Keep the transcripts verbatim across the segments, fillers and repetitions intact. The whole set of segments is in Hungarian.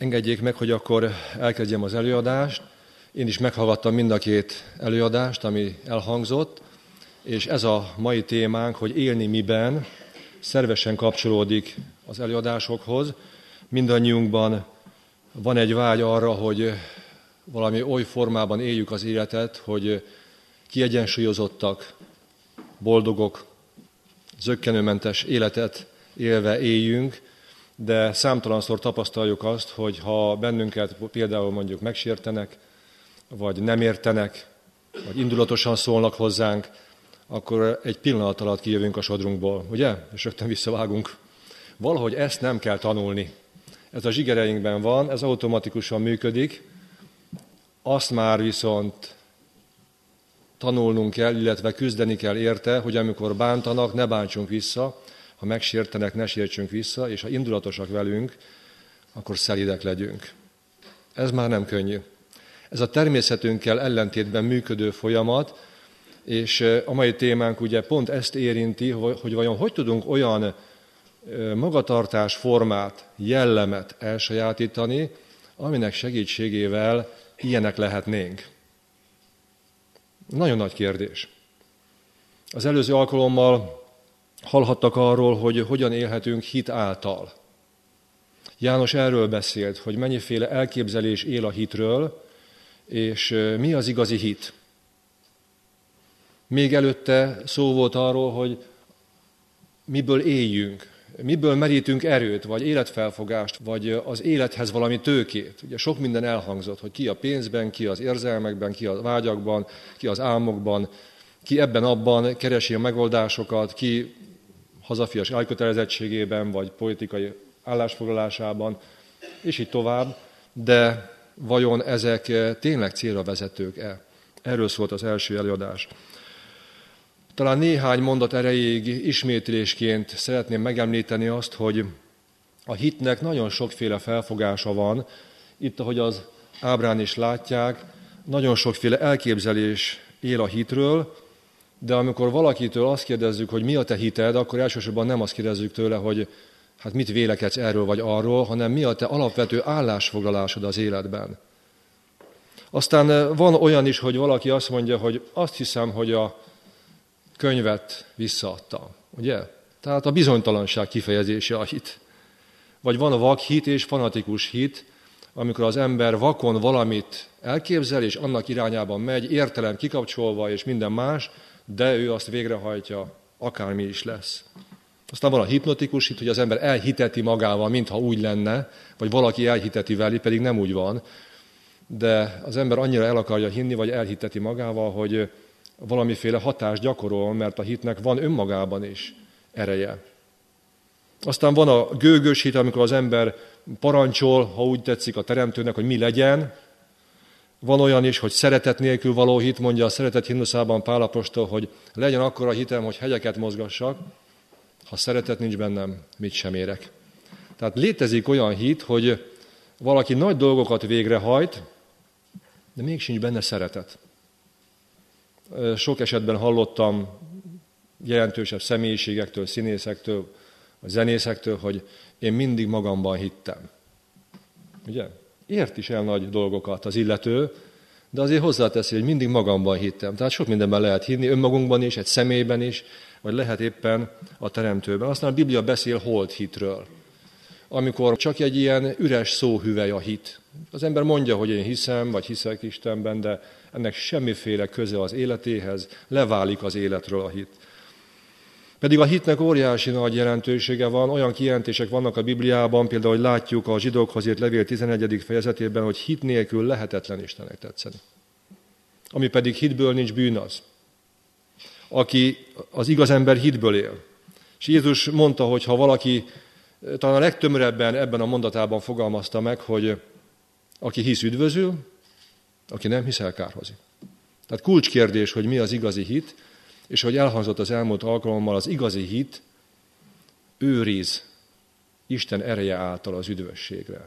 Engedjék meg, hogy akkor elkezdjem az előadást. Én is meghallgattam mind a két előadást, ami elhangzott, és ez a mai témánk, hogy élni miben, szervesen kapcsolódik az előadásokhoz. Mindannyiunkban van egy vágy arra, hogy valami oly formában éljük az életet, hogy kiegyensúlyozottak, boldogok, zökkenőmentes életet élve éljünk, de számtalanszor tapasztaljuk azt, hogy ha bennünket például mondjuk megsértenek, vagy nem értenek, vagy indulatosan szólnak hozzánk, akkor egy pillanat alatt kijövünk a sodrunkból, ugye? És rögtön visszavágunk. Valahogy ezt nem kell tanulni. Ez a zsigereinkben van, ez automatikusan működik, azt már viszont tanulnunk kell, illetve küzdeni kell érte, hogy amikor bántanak, ne bántsunk vissza, ha megsértenek, ne sértsünk vissza, és ha indulatosak velünk, akkor szelídek legyünk. Ez már nem könnyű. Ez a természetünkkel ellentétben működő folyamat, és a mai témánk ugye pont ezt érinti, hogy vajon hogy tudunk olyan magatartás formát, jellemet elsajátítani, aminek segítségével ilyenek lehetnénk. Nagyon nagy kérdés. Az előző alkalommal hallhattak arról, hogy hogyan élhetünk hit által. János erről beszélt, hogy mennyiféle elképzelés él a hitről, és mi az igazi hit. Még előtte szó volt arról, hogy miből éljünk, miből merítünk erőt, vagy életfelfogást, vagy az élethez valami tőkét. Ugye sok minden elhangzott, hogy ki a pénzben, ki az érzelmekben, ki a vágyakban, ki az álmokban, ki ebben-abban keresi a megoldásokat, ki hazafias elkötelezettségében, vagy politikai állásfoglalásában, és így tovább. De vajon ezek tényleg célra vezetők-e? Erről szólt az első előadás. Talán néhány mondat erejéig ismétlésként szeretném megemlíteni azt, hogy a hitnek nagyon sokféle felfogása van. Itt, ahogy az ábrán is látják, nagyon sokféle elképzelés él a hitről, de amikor valakitől azt kérdezzük, hogy mi a te hited, akkor elsősorban nem azt kérdezzük tőle, hogy hát mit vélekedsz erről vagy arról, hanem mi a te alapvető állásfoglalásod az életben. Aztán van olyan is, hogy valaki azt mondja, hogy azt hiszem, hogy a könyvet visszaadta, ugye? Tehát a bizonytalanság kifejezése a hit. Vagy van a vak hit és fanatikus hit, amikor az ember vakon valamit elképzel, és annak irányában megy, értelem kikapcsolva és minden más, de ő azt végrehajtja, akármi is lesz. Aztán van a hipnotikus hit, hogy az ember elhiteti magával, mintha úgy lenne, vagy valaki elhiteti vele, pedig nem úgy van, de az ember annyira el akarja hinni, vagy elhiteti magával, hogy valamiféle hatást gyakorol, mert a hitnek van önmagában is ereje. Aztán van a gőgös hit, amikor az ember parancsol, ha úgy tetszik a teremtőnek, hogy mi legyen. Van olyan is, hogy szeretet nélkül való hit, mondja a Szeretet himnuszában Pál apostol, hogy legyen akkora hitem, hogy hegyeket mozgassak, ha szeretet nincs bennem, mit sem érek. Tehát létezik olyan hit, hogy valaki nagy dolgokat végrehajt, de még sincs benne szeretet. Sok esetben hallottam jelentősebb személyiségektől, színészektől, vagy zenészektől, hogy én mindig magamban hittem. Ugye? Ért is el nagy dolgokat az illető, de azért hozzáteszi, hogy mindig magamban hittem. Tehát sok mindenben lehet hinni, önmagunkban is, egy személyben is, vagy lehet éppen a teremtőben. Aztán a Biblia beszél holt hitről, amikor csak egy ilyen üres szóhüvely a hit. Az ember mondja, hogy én hiszem, vagy hiszek Istenben, de ennek semmiféle köze az életéhez, leválik az életről a hit. Pedig a hitnek óriási nagy jelentősége van, olyan kijelentések vannak a Bibliában, például, hogy látjuk a zsidókhoz írt levél tizenegyedik fejezetében, hogy hit nélkül lehetetlen Istennek tetszeni. Ami pedig hitből nincs, bűn az. Aki az igaz ember hitből él. És Jézus mondta, hogy ha valaki, talán a legtömörebben ebben a mondatában fogalmazta meg, hogy aki hisz üdvözül, aki nem hisz elkárhozik. Tehát kulcskérdés, hogy mi az igazi hit, és hogy elhangzott az elmúlt alkalommal, az igazi hit őriz Isten ereje által az üdvösségre.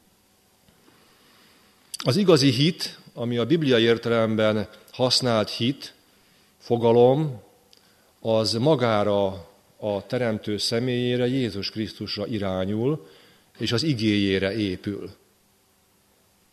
Az igazi hit, ami a bibliai értelemben használt hit, fogalom, az magára a teremtő személyére, Jézus Krisztusra irányul, és az igéjére épül.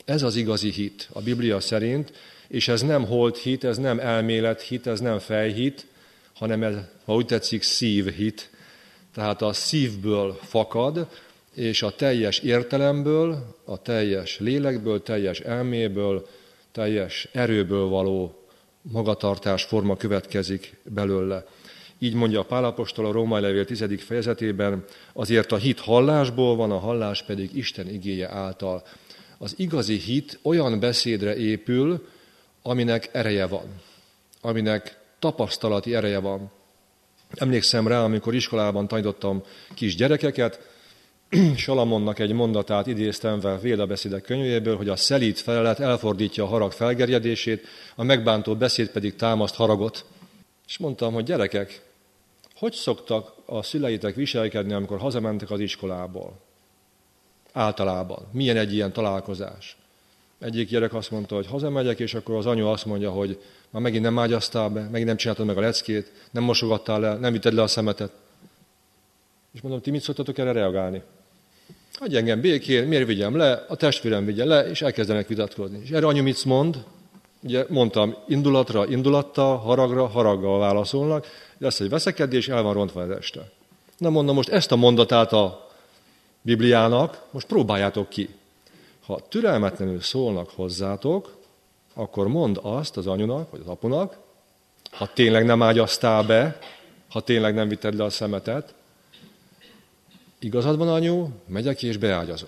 Ez az igazi hit a Biblia szerint, és ez nem holthit, ez nem elmélethit, ez nem fejhit, hanem ez, ha úgy tetszik, szívhit. Tehát a szívből fakad, és a teljes értelemből, a teljes lélekből, teljes elméből, teljes erőből való magatartás forma következik belőle. Így mondja Pál apostol a Római levél tizedik fejezetében, azért a hit hallásból van, a hallás pedig Isten igéje által. Az igazi hit olyan beszédre épül, aminek ereje van, aminek tapasztalati ereje van. Emlékszem rá, amikor iskolában tanítottam kis gyerekeket, Salamonnak egy mondatát idéztem fel Védabeszédek könyvéből, hogy a szelíd felelet elfordítja a harag felgerjedését, a megbántó beszéd pedig támaszt haragot. És mondtam, hogy gyerekek, hogy szoktak a szüleitek viselkedni, amikor hazamentek az iskolából? Általában. Milyen egy ilyen találkozás? Egyik gyerek azt mondta, hogy hazamegyek, és akkor az anyu azt mondja, hogy már megint nem ágyaztál be, megint nem csináltad meg a leckét, nem mosogattál le, nem vitted le a szemetet. És mondom, ti mit szoktatok erre reagálni? Hagyj engem békén, miért vigyem le, a testvérem vigye le, és elkezdenek vitatkozni. És erre anyu mit mond? Ugye mondtam, indulatra, indulattal, haragra, haraggal válaszolnak, lesz egy veszekedés, el van rontva az este. Na mondom, most ezt a mondatát a Bibliának, most próbáljátok ki. Ha türelmetlenül szólnak hozzátok, akkor mondd azt az anyunak, vagy az apunak, ha tényleg nem ágyaztál be, ha tényleg nem vitted le a szemetet, igazad van, anyu, megyek és beágyazom.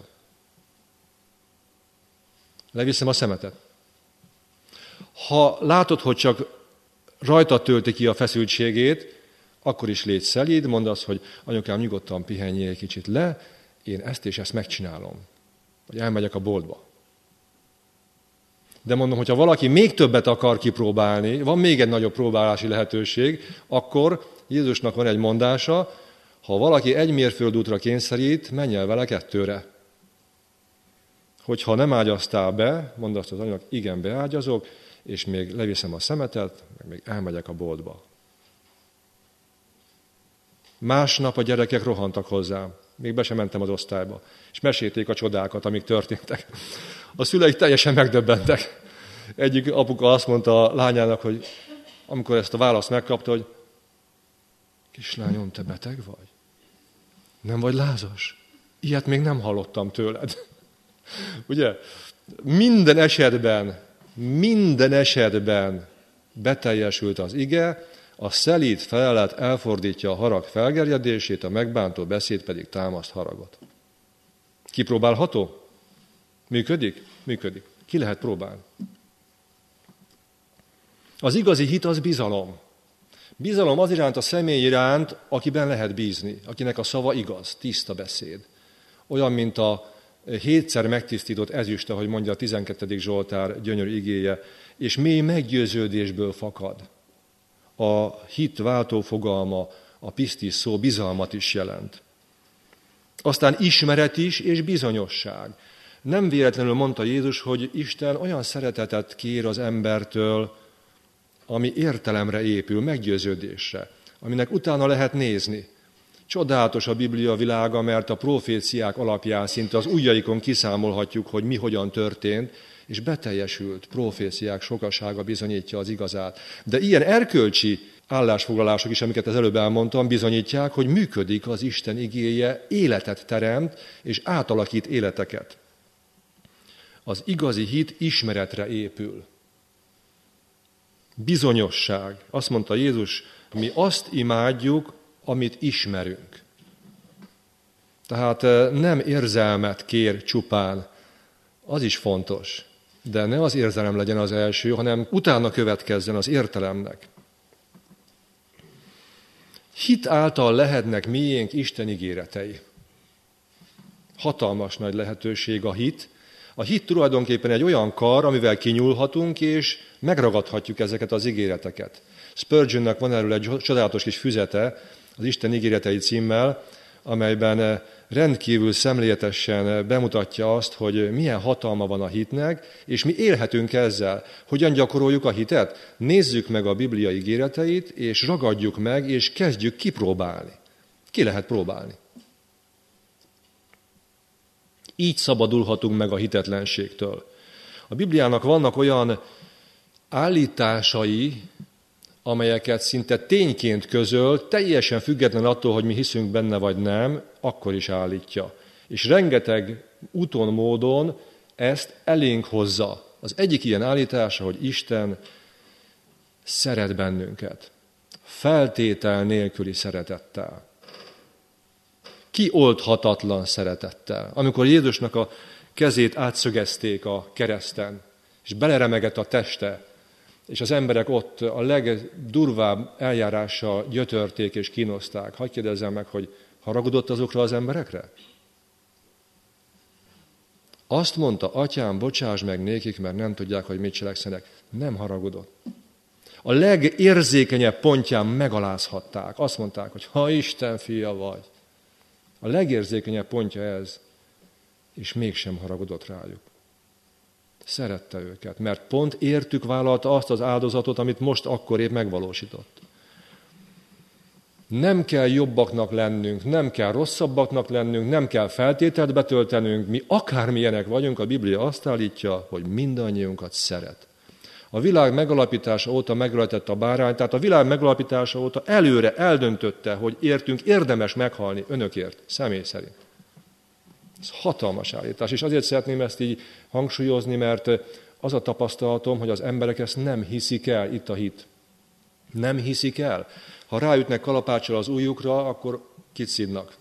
Leviszem a szemetet. Ha látod, hogy csak rajta tölti ki a feszültségét, akkor is légy szelíd, mondd azt, hogy anyukám, nyugodtan pihenjél egy kicsit le, én ezt és ezt megcsinálom. Vagy elmegyek a boltba. De mondom, hogyha valaki még többet akar kipróbálni, van még egy nagyobb próbálási lehetőség, akkor Jézusnak van egy mondása, ha valaki egy mérföldútra kényszerít, menj el vele kettőre. Hogyha nem ágyaztál be, mondd azt az anyunak, igen, beágyazok, és még leviszem a szemetet, meg még elmegyek a boltba. Másnap a gyerekek rohantak hozzám. Még be sem mentem az osztályba. És mesélték a csodákat, amik történtek. A szüleik teljesen megdöbbentek. Egyik apuka azt mondta a lányának, hogy amikor ezt a választ megkapta, hogy kislányom, te beteg vagy? Nem vagy lázas? Ilyet még nem hallottam tőled. Ugye? Minden esetben, minden esetben beteljesült az ige, a szelíd felelet elfordítja a harag felgerjedését, a megbántó beszéd pedig támaszt haragot. Kipróbálható? Működik? Működik. Ki lehet próbálni? Az igazi hit az bizalom. Bizalom az iránt a személy iránt, akiben lehet bízni, akinek a szava igaz, tiszta beszéd. Olyan, mint a hétszer megtisztított ezüst, ahogy mondja a tizenkettedik Zsoltár gyönyörű igéje, és mély meggyőződésből fakad. A hit váltó fogalma, a pisztis szó bizalmat is jelent. Aztán ismeret is és bizonyosság. Nem véletlenül mondta Jézus, hogy Isten olyan szeretetet kér az embertől, ami értelemre épül, meggyőződésre, aminek utána lehet nézni. Csodálatos a Biblia világa, mert a proféciák alapján szinte az ujjaikon kiszámolhatjuk, hogy mi hogyan történt, és beteljesült proféciák sokasága bizonyítja az igazát. De ilyen erkölcsi állásfoglalások is, amiket az előbb elmondtam, bizonyítják, hogy működik az Isten igéje, életet teremt, és átalakít életeket. Az igazi hit ismeretre épül. Bizonyosság. Azt mondta Jézus, mi azt imádjuk, amit ismerünk. Tehát nem érzelmet kér csupán, az is fontos, de ne az érzelem legyen az első, hanem utána következzen az értelemnek. Hit által lehetnek miénk Isten ígéretei. Hatalmas nagy lehetőség a hit. A hit tulajdonképpen egy olyan kar, amivel kinyúlhatunk, és megragadhatjuk ezeket az ígéreteket. Spurgeonnek van erről egy csodálatos kis füzete, az Isten ígéretei címmel, amelyben rendkívül szemléletesen bemutatja azt, hogy milyen hatalma van a hitnek, és mi élhetünk ezzel. Hogyan gyakoroljuk a hitet? Nézzük meg a Biblia ígéreteit, és ragadjuk meg, és kezdjük kipróbálni. Ki lehet próbálni? Így szabadulhatunk meg a hitetlenségtől. A Bibliának vannak olyan állításai, amelyeket szinte tényként közöl, teljesen független attól, hogy mi hiszünk benne vagy nem, akkor is állítja. És rengeteg úton, módon ezt elénk hozza. Az egyik ilyen állítása, hogy Isten szeret bennünket. Feltétel nélküli szeretettel. Kioldhatatlan szeretettel. Amikor Jézusnak a kezét átszögezték a kereszten, és beleremegett a teste, és az emberek ott a legdurvább eljárással gyötörték és kínozták. Hadd kérdezzem meg, hogy haragudott azokra az emberekre? Azt mondta, atyám, bocsáss meg nékik, mert nem tudják, hogy mit cselekszenek. Nem haragudott. A legérzékenyebb pontján megalázhatták. Azt mondták, hogy ha Isten fia vagy. A legérzékenyebb pontja ez, és mégsem haragudott rájuk. Szerette őket, mert pont értük vállalta azt az áldozatot, amit most akkor épp megvalósított. Nem kell jobbaknak lennünk, nem kell rosszabbaknak lennünk, nem kell feltételt betöltenünk, mi akármilyenek vagyunk, a Biblia azt állítja, hogy mindannyiunkat szeret. A világ megalapítása óta megöletett a bárány, tehát a világ megalapítása óta előre eldöntötte, hogy értünk érdemes meghalni önökért, személy szerint. Ez hatalmas állítás, és azért szeretném ezt így hangsúlyozni, mert az a tapasztalatom, hogy az emberek ezt nem hiszik el, itt a hit. Nem hiszik el. Ha ráütnek kalapáccsal az ujjukra, akkor kit szidnak.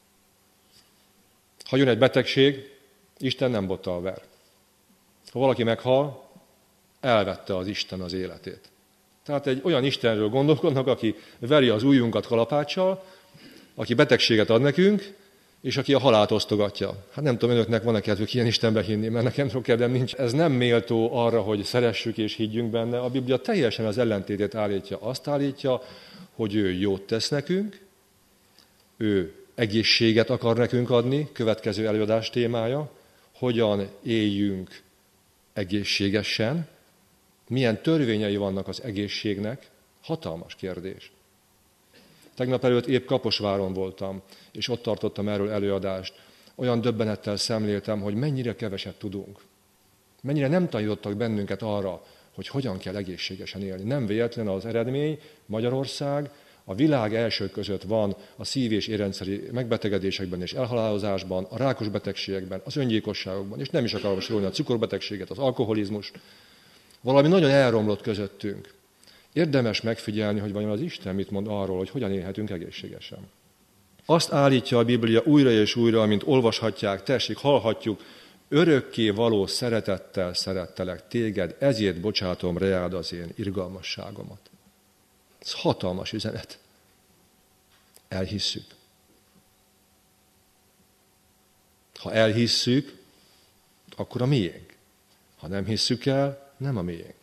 Ha jön egy betegség, Isten nem bottal ver. Ha valaki meghal, elvette az Isten az életét. Tehát egy olyan Istenről gondolkodnak, aki veri az ujjunkat kalapáccsal, aki betegséget ad nekünk, és aki a halált osztogatja. Hát nem tudom, önöknek van-e kedvük ilyen Istenbe hinni, mert nekem sok kedvem nincs. Ez nem méltó arra, hogy szeressük és higgyünk benne. A Biblia teljesen az ellentétét állítja. Azt állítja, hogy ő jót tesz nekünk, ő egészséget akar nekünk adni, következő előadás témája, hogyan éljünk egészségesen, milyen törvényei vannak az egészségnek, hatalmas kérdés. Tegnap előtt épp Kaposváron voltam, és ott tartottam erről előadást. Olyan döbbenettel szemléltem, hogy mennyire keveset tudunk. Mennyire nem tanítottak bennünket arra, hogy hogyan kell egészségesen élni. Nem véletlen az eredmény, Magyarország a világ első között van a szív- és érrendszeri megbetegedésekben és elhalálozásban, a rákos betegségekben, az öngyilkosságokban, és nem is akarom sorolni a cukorbetegséget, az alkoholizmus. Valami nagyon elromlott közöttünk. Érdemes megfigyelni, hogy vajon az Isten mit mond arról, hogy hogyan élhetünk egészségesen. Azt állítja a Biblia újra és újra, mint olvashatják, tessék, hallhatjuk, örökké való szeretettel szerettelek téged, ezért bocsátom reád az én irgalmasságomat. Ez hatalmas üzenet. Elhisszük. Ha elhisszük, akkor a miénk. Ha nem hisszük el, nem a miénk.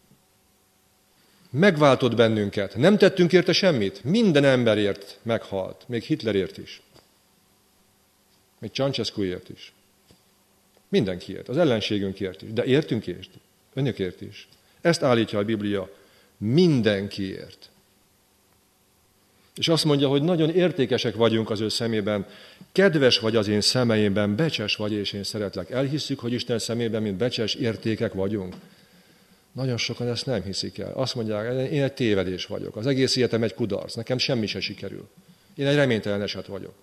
Megváltott bennünket. Nem tettünk érte semmit. Minden emberért meghalt. Még Hitlerért is. Még Ceausescuért is. Mindenkiért. Az ellenségünkért is. De értünk is. Önökért is. Ezt állítja a Biblia. Mindenkiért. És azt mondja, hogy nagyon értékesek vagyunk az ő szemében. Kedves vagy az én szemeimben, becses vagy, és én szeretlek. Elhisszük, hogy Isten szemében, mint becses értékek vagyunk. Nagyon sokan ezt nem hiszik el. Azt mondják, én egy tévedés vagyok. Az egész életem egy kudarc. Nekem semmi se sikerül. Én egy reménytelen eset vagyok.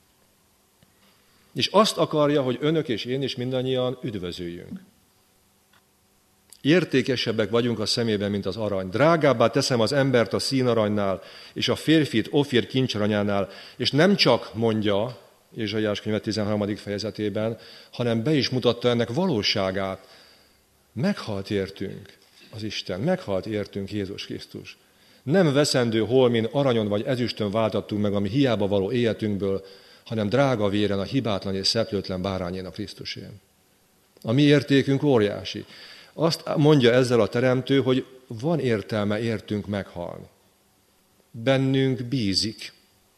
És azt akarja, hogy önök és én is mindannyian üdvözüljünk. Értékesebbek vagyunk a szemében, mint az arany. Drágábbá teszem az embert a színaranynál, és a férfit Ofir kincsaranyánál, és nem csak mondja, Ézsaiás könyve tizenharmadik fejezetében, hanem be is mutatta ennek valóságát. Meghalt értünk az Isten, meghalt értünk Jézus Krisztus. Nem veszendő holmin, aranyon vagy ezüstön váltattunk meg, ami hiába való életünkből, hanem drága véren a hibátlan és szeplőtlen bárányén a Krisztusén. A mi értékünk óriási. Azt mondja ezzel a teremtő, hogy van értelme értünk meghalni. Bennünk bízik.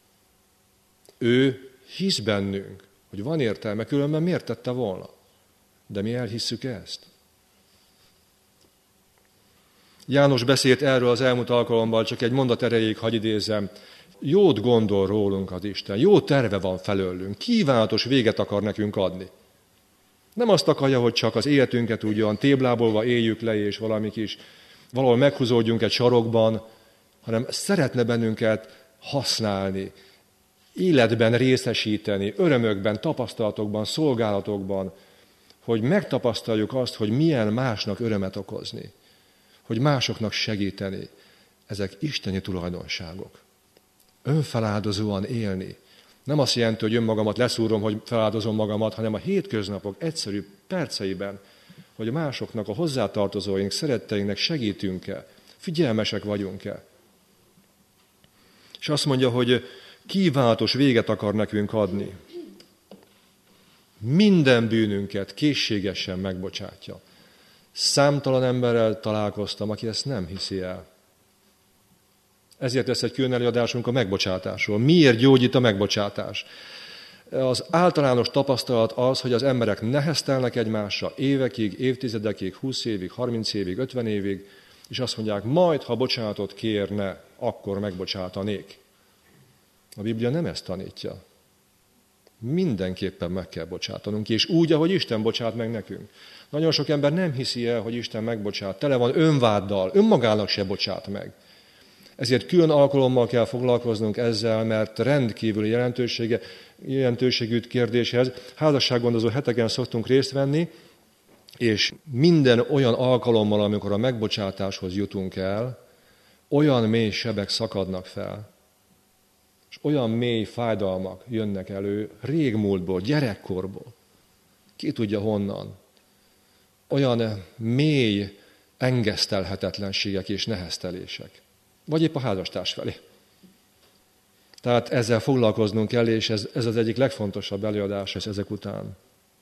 Ő hisz bennünk, hogy van értelme, különben miért tette volna? De mi elhisszük ezt. János beszélt erről az elmúlt alkalommal, csak egy mondat erejéig hadd idézzem. Jót gondol rólunk az Isten, jó terve van felőlünk, kívánatos véget akar nekünk adni. Nem azt akarja, hogy csak az életünket úgy olyan téblábolva éljük le, és valami kis, valahol meghúzódjunk egy sarokban, hanem szeretne bennünket használni, életben részesíteni, örömökben, tapasztalatokban, szolgálatokban, hogy megtapasztaljuk azt, hogy milyen másnak örömet okozni, hogy másoknak segíteni. Ezek isteni tulajdonságok. Önfeláldozóan élni. Nem azt jelenti, hogy önmagamat leszúrom, hogy feláldozom magamat, hanem a hétköznapok egyszerű perceiben, hogy másoknak, a hozzátartozóink, szeretteinknek segítünk-e, figyelmesek vagyunk-e. És azt mondja, hogy kívánatos véget akar nekünk adni. Minden bűnünket készségesen megbocsátja. Számtalan emberrel találkoztam, aki ezt nem hiszi el. Ezért lesz egy külön előadásunk a megbocsátásról. Miért gyógyít a megbocsátás? Az általános tapasztalat az, hogy az emberek neheztelnek egymásra évekig, évtizedekig, húsz évig, harminc évig, ötven évig, és azt mondják, majd, ha bocsánatot kérne, akkor megbocsátanék. A Biblia nem ezt tanítja. Mindenképpen meg kell bocsátanunk, és úgy, ahogy Isten bocsát meg nekünk. Nagyon sok ember nem hiszi el, hogy Isten megbocsát. Tele van önváddal, önmagának se bocsát meg. Ezért külön alkalommal kell foglalkoznunk ezzel, mert rendkívüli jelentősége, jelentőségű kérdéshez házassággondozó heteken szoktunk részt venni, és minden olyan alkalommal, amikor a megbocsátáshoz jutunk el, olyan mély sebek szakadnak fel, és olyan mély fájdalmak jönnek elő régmúltból, gyerekkorból. Ki tudja honnan. Olyan mély engesztelhetetlenségek és neheztelések. Vagy épp a házastárs felé. Tehát ezzel foglalkoznunk kell, és ez, ez az egyik legfontosabb előadás ezek után.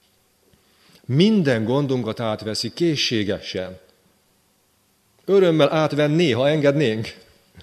Minden gondunkat átveszi készségesen. Örömmel átvenné, ha engednénk.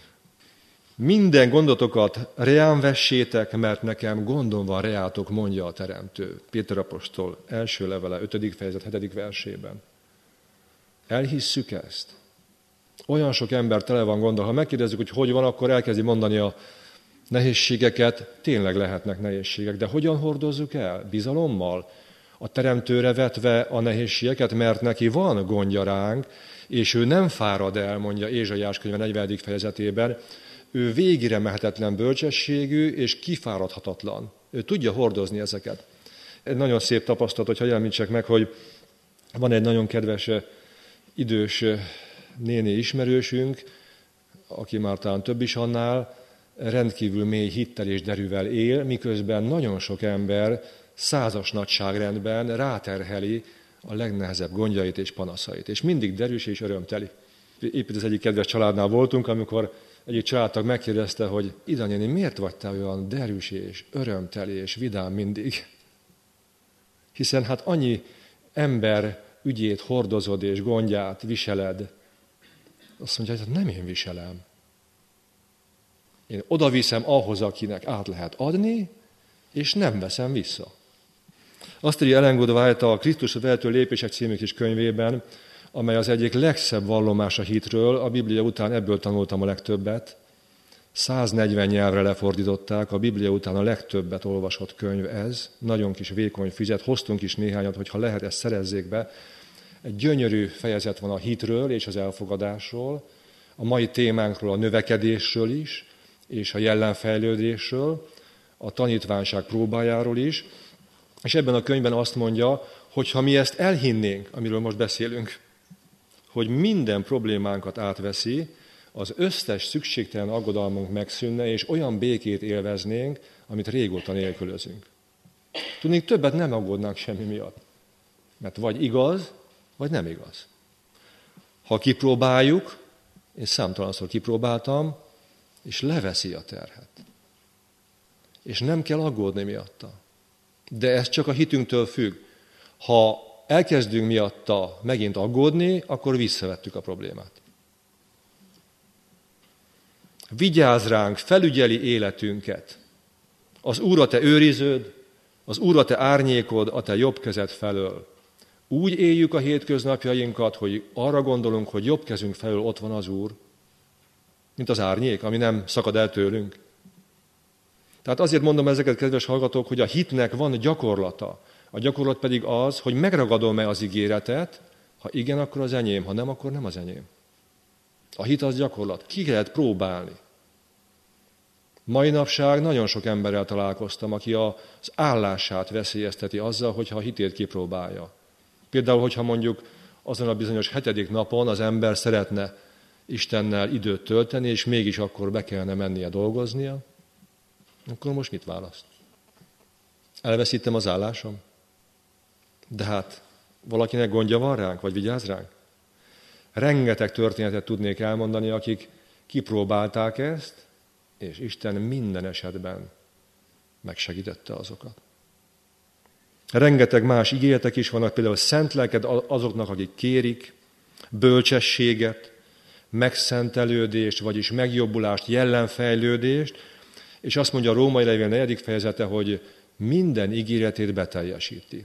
Minden gondotokat reán vessétek, mert nekem gondom van reátok, mondja a Teremtő. Péter apostol első levele, ötödik fejezet, hetedik versében. Elhisszük ezt? Olyan sok ember tele van gondol. Ha megkérdezzük, hogy hogy van, akkor elkezdi mondani a nehézségeket. Tényleg lehetnek nehézségek, de hogyan hordozzuk el? Bizalommal? A Teremtőre vetve a nehézségeket, mert neki van gondja ránk, és ő nem fárad el, mondja Ézsaiás könyve negyvenedik fejezetében. Ő végire mehetetlen bölcsességű és kifáradhatatlan. Ő tudja hordozni ezeket. Egy nagyon szép tapasztalat, hogy hagyj említsek meg, hogy van egy nagyon kedves idős néni ismerősünk, aki már talán több is annál, rendkívül mély hittel és derűvel él, miközben nagyon sok ember százas nagyságrendben ráterheli a legnehezebb gondjait és panaszait. És mindig derűs és örömteli. Épp az egyik kedves családnál voltunk, amikor egyik családtag megkérdezte, hogy Ida néni, miért vagy te olyan derűs és örömteli és vidám mindig? Hiszen hát annyi ember ügyét hordozod és gondját viseled. Azt mondja, hogy nem én viselem. Én oda viszem ahhoz, akinek át lehet adni, és nem veszem vissza. Azt írja Ellen Good White a Krisztusra vezető lépések című kis könyvében, amely az egyik legszebb vallomás a hitről, a Biblia után ebből tanultam a legtöbbet. száznegyven nyelvre lefordították, a Biblia után a legtöbbet olvasott könyv ez, nagyon kis vékony füzet, hoztunk is néhányat, hogyha lehet, ezt szerezzék be. Egy gyönyörű fejezet van a hitről és az elfogadásról, a mai témánkról, a növekedésről is, és a jelenfejlődésről, a tanítványság próbájáról is, és ebben a könyvben azt mondja, hogy ha mi ezt elhinnénk, amiről most beszélünk, hogy minden problémánkat átveszi, az összes szükségtelen aggodalmunk megszűnne, és olyan békét élveznénk, amit régóta nélkülözünk. Tudnék, többet nem aggódnánk semmi miatt. Mert vagy igaz, vagy nem igaz. Ha kipróbáljuk, én számtalanszor kipróbáltam, és leveszi a terhet. És nem kell aggódni miatta. De ez csak a hitünktől függ. Ha elkezdünk miatta megint aggódni, akkor visszavettük a problémát. Vigyázz ránk, felügyeli életünket. Az Úr a te őriződ, az Úr a te árnyékod, a te jobb kezed felől. Úgy éljük a hétköznapjainkat, hogy arra gondolunk, hogy jobb kezünk felől ott van az Úr, mint az árnyék, ami nem szakad el tőlünk. Tehát azért mondom ezeket, kedves hallgatók, hogy a hitnek van gyakorlata, A gyakorlat pedig az, hogy megragadom-e az ígéretet, ha igen, akkor az enyém, ha nem, akkor nem az enyém. A hit az gyakorlat. Ki lehet próbálni. Mai napság nagyon sok emberrel találkoztam, aki az állását veszélyezteti azzal, hogyha a hitét kipróbálja. Például, hogyha mondjuk azon a bizonyos hetedik napon az ember szeretne Istennel időt tölteni, és mégis akkor be kellene mennie dolgoznia, akkor most mit választ? Elveszítem az állásom? De hát valakinek gondja van ránk, vagy vigyáz ránk? Rengeteg történetet tudnék elmondani, akik kipróbálták ezt, és Isten minden esetben megsegítette azokat. Rengeteg más ígéretek is vannak, például szent lelked azoknak, akik kérik, bölcsességet, megszentelődést, vagyis megjobbulást, jellemfejlődést, és azt mondja a Római levél negyedik fejezete, hogy minden ígéretét beteljesíti.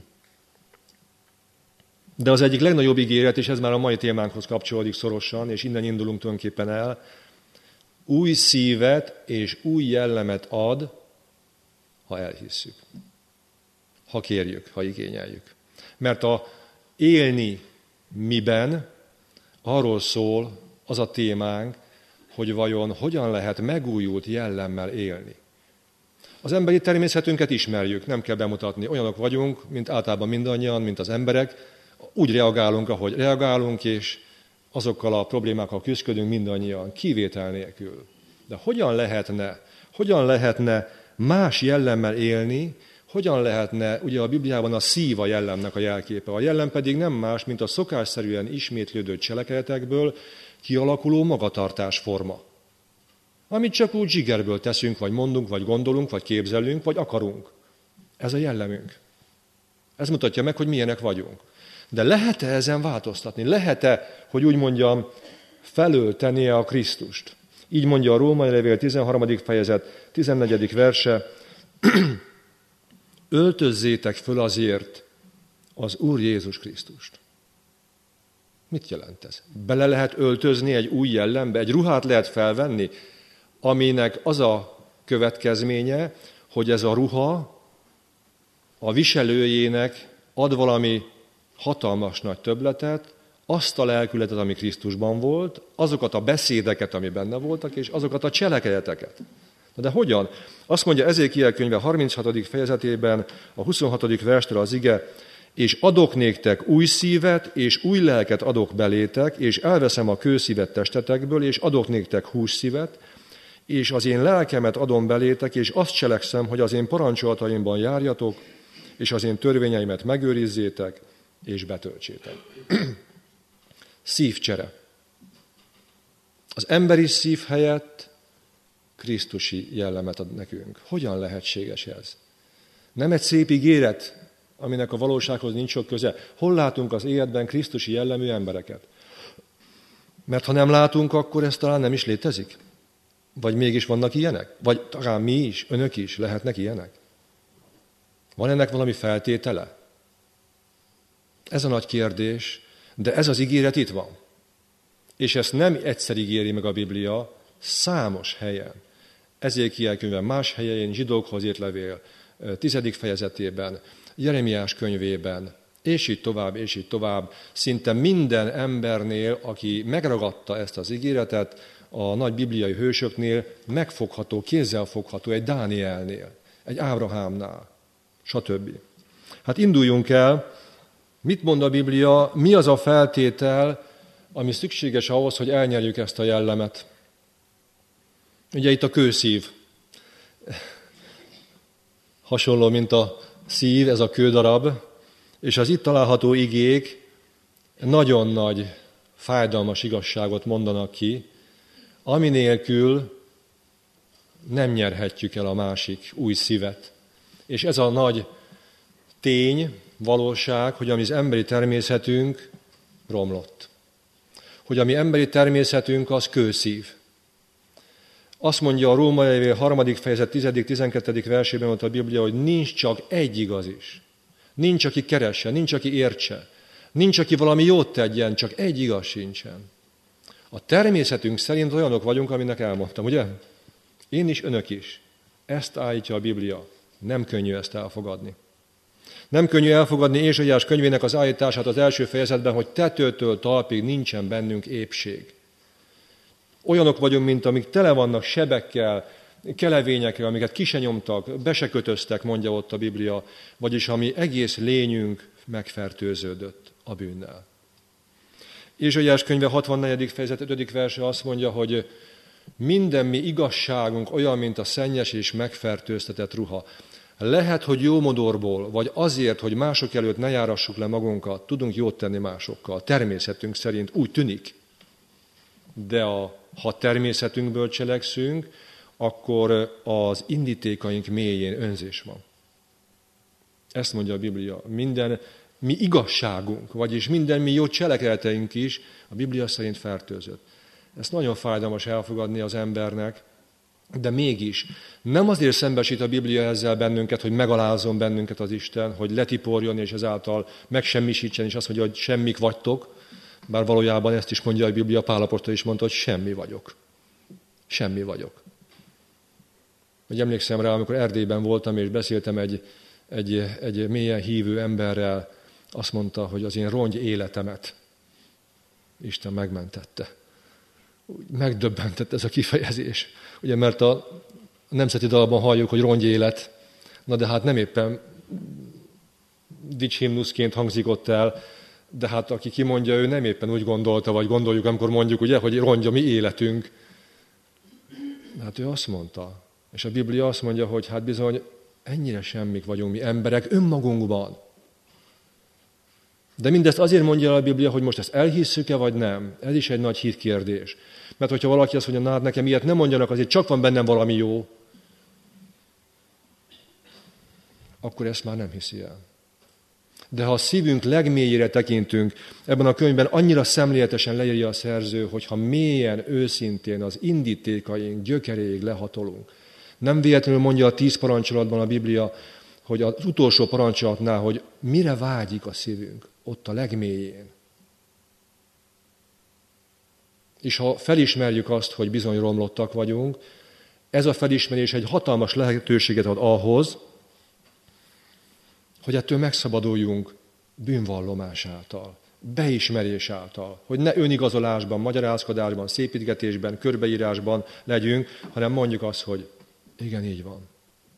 De az egyik legnagyobb ígéret, és ez már a mai témánkhoz kapcsolódik szorosan, és innen indulunk tulajdonképpen el, új szívet és új jellemet ad, ha elhisszük. Ha kérjük, ha igényeljük. Mert a élni miben arról szól az a témánk, hogy vajon hogyan lehet megújult jellemmel élni. Az emberi természetünket ismerjük, nem kell bemutatni. Olyanok vagyunk, mint általában mindannyian, mint az emberek. Úgy reagálunk, ahogy reagálunk, és azokkal a problémákkal küzdködünk mindannyian, kivétel nélkül. De hogyan lehetne, hogyan lehetne más jellemmel élni, hogyan lehetne, ugye a Bibliában a szív a jellemnek a jelképe, a jellem pedig nem más, mint a szokásszerűen ismétlődő cselekedetekből kialakuló magatartásforma. Amit csak úgy zsigerből teszünk, vagy mondunk, vagy gondolunk, vagy képzelünk, vagy akarunk. Ez a jellemünk. Ez mutatja meg, hogy milyenek vagyunk. De lehet-e ezen változtatni? Lehet-e, hogy úgy mondjam, felöltenie a Krisztust? Így mondja a Római levél tizenharmadik fejezet, tizennegyedik verse, öltözzétek föl azért az Úr Jézus Krisztust. Mit jelent ez? Bele lehet öltözni egy új jellembe, egy ruhát lehet felvenni, aminek az a következménye, hogy ez a ruha a viselőjének ad valami hatalmas nagy többletet, azt a lelkületet, ami Krisztusban volt, azokat a beszédeket, ami benne voltak, és azokat a cselekedeteket. De hogyan? Azt mondja Ezékiel könyve harminchatodik fejezetében, a huszonhatodik verstől az ige, és adok néktek új szívet, és új lelket adok belétek, és elveszem a kőszívet testetekből, és adok néktek hússzívet, és az én lelkemet adom belétek, és azt cselekszem, hogy az én parancsolataimban járjatok, és az én törvényeimet megőrizzétek, és betöltsétek. Szívcsere. Az emberi szív helyett krisztusi jellemet ad nekünk. Hogyan lehetséges ez? Nem egy szép ígéret, aminek a valósághoz nincs sok köze. Hol látunk az életben krisztusi jellemű embereket? Mert ha nem látunk, akkor ez talán nem is létezik. Vagy mégis vannak ilyenek? Vagy talán mi is, önök is lehetnek ilyenek? Van ennek valami feltétele? Ez a nagy kérdés, de ez az ígéret itt van. És ezt nem egyszer ígéri meg a Biblia, számos helyen. Ezékiel könyve más helyein, zsidókhoz írt levél, tizedik fejezetében, Jeremiás könyvében, és így tovább, és így tovább. Szinte minden embernél, aki megragadta ezt az ígéretet, a nagy bibliai hősöknél megfogható, kézzelfogható, egy Dánielnél, egy Ábrahámnál, stb. Hát induljunk el, mit mond a Biblia, mi az a feltétel, ami szükséges ahhoz, hogy elnyerjük ezt a jellemet. Ugye itt a kőszív. Hasonló, mint a szív, ez a kődarab, és az itt található igék nagyon nagy, fájdalmas igazságot mondanak ki, ami nélkül nem nyerhetjük el a másik új szívet. És ez a nagy tény, valóság, hogy ami az emberi természetünk romlott. Hogy a mi emberi természetünk az kőszív. Azt mondja a Római levél harmadik fejezet tizedik-tizenkettedik versében ott a Biblia, hogy nincs csak egy igaz is. Nincs, aki keresse, nincs, aki értse. Nincs, aki valami jót tegyen, csak egy igaz sincsen. A természetünk szerint olyanok vagyunk, aminek elmondtam, ugye? Én is, önök is. Ezt állítja a Biblia. Nem könnyű ezt elfogadni. Nem könnyű elfogadni Ézsaiás könyvének az állítását az első fejezetben, hogy tetőtől talpig nincsen bennünk épség. Olyanok vagyunk, mint amik tele vannak sebekkel, kelevényekkel, amiket ki se nyomtak, be se kötöztek, mondja ott a Biblia, vagyis ami egész lényünk megfertőződött a bűnnel. Ézsaiás könyve hatvannegyedik fejezet ötödik verse azt mondja, hogy minden mi igazságunk olyan, mint a szennyes és megfertőztetett ruha. Lehet, hogy jó modorból, vagy azért, hogy mások előtt ne járassuk le magunkat, tudunk jót tenni másokkal. Természetünk szerint úgy tűnik. De a, ha természetünkből cselekszünk, akkor az indítékaink mélyén önzés van. Ezt mondja a Biblia. Minden mi igazságunk, vagyis minden mi jó cselekedeteink is a Biblia szerint fertőzött. Ezt nagyon fájdalmas elfogadni az embernek, de mégis nem azért szembesít a Biblia ezzel bennünket, hogy megalázzon bennünket az Isten, hogy letiporjon és ezáltal megsemmisítsen, és azt mondja, hogy semmik vagytok, bár valójában ezt is mondja a Biblia, Pál apostol is mondta, hogy semmi vagyok. Semmi vagyok. Hogy emlékszem rá, amikor Erdélyben voltam, és beszéltem egy, egy, egy mélyen hívő emberrel, azt mondta, hogy az én rongy életemet Isten megmentette. Megdöbbentett ez a kifejezés. Ugye, mert a nemzeti dalban halljuk, hogy rongy élet, na de hát nem éppen dicshimnuszként hangzik ott el, de hát aki kimondja, ő nem éppen úgy gondolta, vagy gondoljuk, amikor mondjuk, ugye, hogy rongy a mi életünk. Hát ő azt mondta, és a Biblia azt mondja, hogy hát bizony ennyire semmik vagyunk mi emberek önmagunkban. De mindezt azért mondja a Biblia, hogy most ezt elhisszük-e, vagy nem. Ez is egy nagy hitkérdés. Mert hogyha valaki azt mondja, na, nekem ilyet nem mondjanak, azért csak van bennem valami jó, akkor ezt már nem hiszi el. De ha a szívünk legmélyére tekintünk, ebben a könyvben annyira szemléletesen leírja a szerző, hogyha mélyen, őszintén az indítékaink gyökeréig lehatolunk. Nem véletlenül mondja a tíz parancsolatban a Biblia, hogy az utolsó parancsolatnál, hogy mire vágyik a szívünk, ott a legmélyén. És ha felismerjük azt, hogy bizony romlottak vagyunk, ez a felismerés egy hatalmas lehetőséget ad ahhoz, hogy ettől megszabaduljunk bűnvallomás által, beismerés által, hogy ne önigazolásban, magyarázkodásban, szépítgetésben, körbeírásban legyünk, hanem mondjuk azt, hogy igen, így van.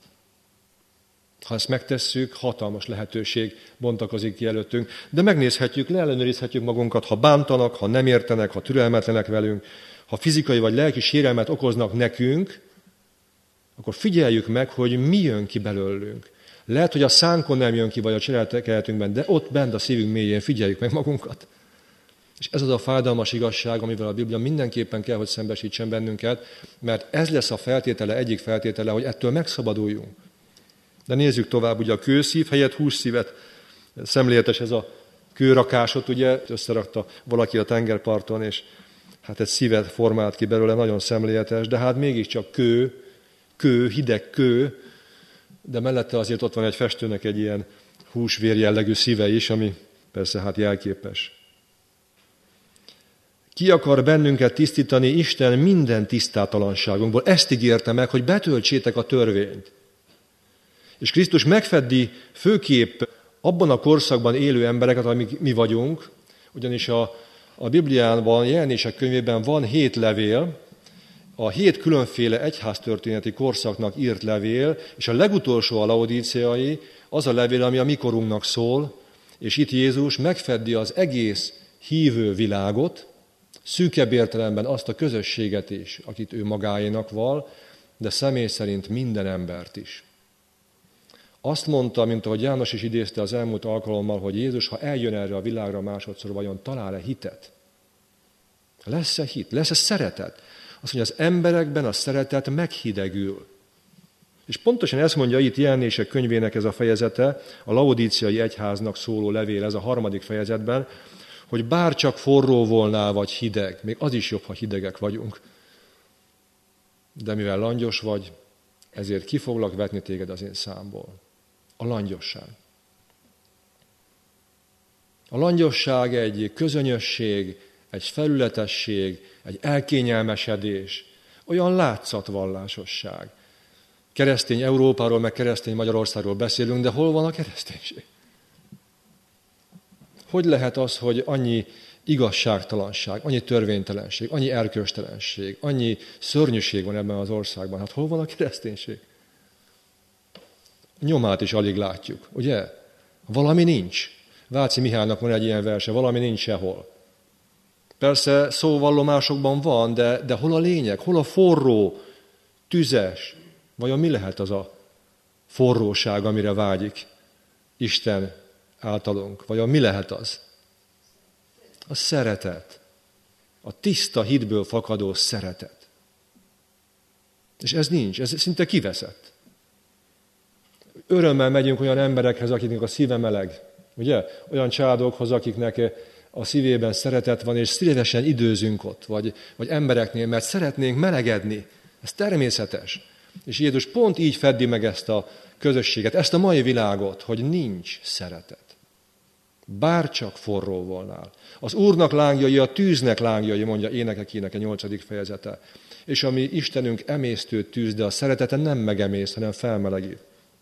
Ha ezt megtesszük, hatalmas lehetőség bontakozik ki előttünk, de megnézhetjük, leellenőrizhetjük magunkat, ha bántanak, ha nem értenek, ha türelmetlenek velünk, ha fizikai vagy lelki sérelmet okoznak nekünk, akkor figyeljük meg, hogy mi jön ki belőlünk. Lehet, hogy a szánkon nem jön ki, vagy a cselekedetünkben, de ott bent a szívünk mélyén figyeljük meg magunkat. És ez az a fájdalmas igazság, amivel a Biblia mindenképpen kell, hogy szembesítsen bennünket, mert ez lesz a feltétele, egyik feltétele, hogy ettől megszabaduljunk. De nézzük tovább, ugye a kőszív helyett hússzívet, szemléletes ez a kőrakásot, ugye, összerakta valaki a tengerparton, és hát egy szívet formált ki belőle, nagyon szemléletes, de hát mégiscsak kő, kő, hideg kő, de mellette azért ott van egy festőnek egy ilyen húsvér jellegű szíve is, ami persze hát jelképes. Ki akar bennünket tisztítani Isten minden tisztátalanságunkból? Ezt ígérte meg, hogy betöltsétek a törvényt. És Krisztus megfeddi főképp abban a korszakban élő embereket, amik mi vagyunk, ugyanis a, a Bibliában, Jelenések könyvében van hét levél, a hét különféle egyháztörténeti korszaknak írt levél, és a legutolsó a laodíceai, az a levél, ami a mikorunknak szól, és itt Jézus megfeddi az egész hívő világot, szűkebb értelemben azt a közösséget is, akit ő magáénak val, de személy szerint minden embert is. Azt mondta, mint ahogy János is idézte az elmúlt alkalommal, hogy Jézus, ha eljön erre a világra másodszor, vajon talál-e hitet? Lesz-e hit? Lesz-e szeretet? Azt mondja, az emberekben a szeretet meghidegül. És pontosan ezt mondja itt Jelenések könyvének ez a fejezete, a laodíciai egyháznak szóló levél, ez a harmadik fejezetben, hogy bár csak forró volnál, vagy hideg, még az is jobb, ha hidegek vagyunk. De mivel langyos vagy, ezért ki foglak vetni téged az én számból. A langyosság. A langyosság egy közönyösség, egy felületesség, egy elkényelmesedés, olyan látszatvallásosság. Keresztény Európáról, meg keresztény Magyarországról beszélünk, de hol van a kereszténység? Hogy lehet az, hogy annyi igazságtalanság, annyi törvénytelenség, annyi erkölcstelenség, annyi szörnyűség van ebben az országban? Hát hol van a kereszténység? Nyomát is alig látjuk, ugye? Valami nincs. Váci Mihálynak van egy ilyen verse, valami nincs sehol. Persze szóvallomásokban van, de, de hol a lényeg? Hol a forró, tüzes? Vajon mi lehet az a forróság, amire vágyik Isten általunk? Vajon mi lehet az? A szeretet. A tiszta hitből fakadó szeretet. És ez nincs, ez szinte kiveszett. Örömmel megyünk olyan emberekhez, akiknek a szíve meleg. Ugye? Olyan családokhoz, akiknek a szívében szeretet van, és szívesen időzünk ott, vagy, vagy embereknél, mert szeretnénk melegedni. Ez természetes. És Jézus pont így feddi meg ezt a közösséget, ezt a mai világot, hogy nincs szeretet. Bárcsak forró volnál. Az Úrnak lángjai, a tűznek lángjai, mondja Énekekének a nyolcadik fejezete. És ami Istenünk emésztő tűz, de a szeretete nem megemész, hanem felmelegít.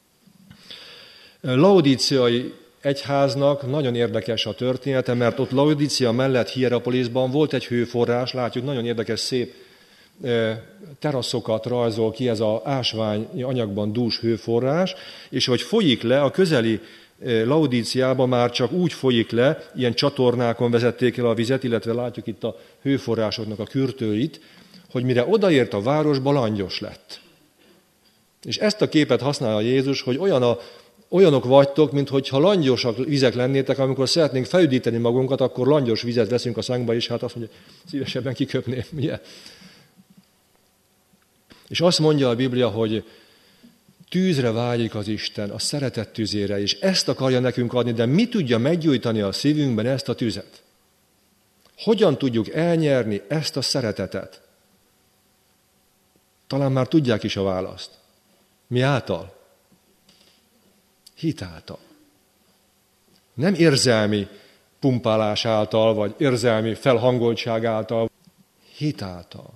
Laodíciai egyháznak nagyon érdekes a története, mert ott Laodícia mellett Hierapolisban volt egy hőforrás, látjuk, nagyon érdekes, szép teraszokat rajzol ki ez az ásványi anyagban dús hőforrás, és hogy folyik le, a közeli Laodíciában már csak úgy folyik le, ilyen csatornákon vezették el a vizet, illetve látjuk itt a hőforrásoknak a kürtőit, hogy mire odaért a városba, langyos lett. És ezt a képet használja Jézus, hogy olyan a Olyanok vagytok, mintha langyosak vizek lennétek, amikor szeretnénk felüdíteni magunkat, akkor langyos vizet veszünk a szánkba, és hát azt mondja, szívesebben kiköpném. Ugye? És azt mondja a Biblia, hogy tűzre vágyik az Isten, a szeretet tüzére, és ezt akarja nekünk adni, de mi tudja meggyújtani a szívünkben ezt a tüzet? Hogyan tudjuk elnyerni ezt a szeretetet? Talán már tudják is a választ. Mi által? Hit által. Nem érzelmi pumpálás által, vagy érzelmi felhangoltság által, hit által.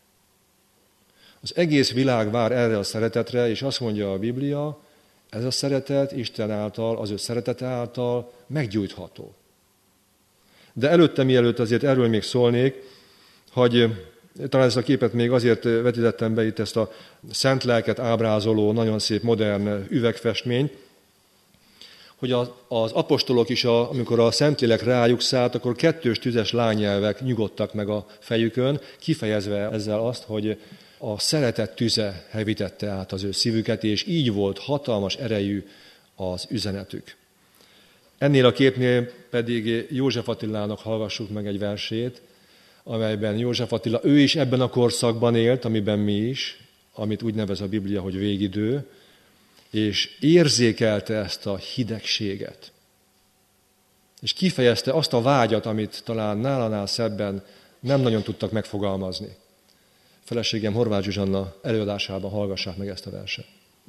Az egész világ vár erre a szeretetre, és azt mondja a Biblia, ez a szeretet Isten által, az ő szeretete által meggyújtható. De előtte, mielőtt azért erről még szólnék, hogy talán ezt a képet még azért vetítettem be itt, ezt a szent lelket ábrázoló, nagyon szép modern üvegfestményt, hogy az apostolok is, amikor a Szentlélek rájuk szállt, akkor kettős tüzes lánynyelvek nyugodtak meg a fejükön, kifejezve ezzel azt, hogy a szeretet tüze hevítette át az ő szívüket, és így volt hatalmas erejű az üzenetük. Ennél a képnél pedig József Attilának hallgassuk meg egy versét, amelyben József Attila, ő is ebben a korszakban élt, amiben mi is, amit úgy nevez a Biblia, hogy végidő, és érzékelte ezt a hidegséget. És kifejezte azt a vágyat, amit talán nálanál szebben nem nagyon tudtak megfogalmazni. Feleségem Horváth Zsuzsanna előadásában hallgassák meg ezt a verset.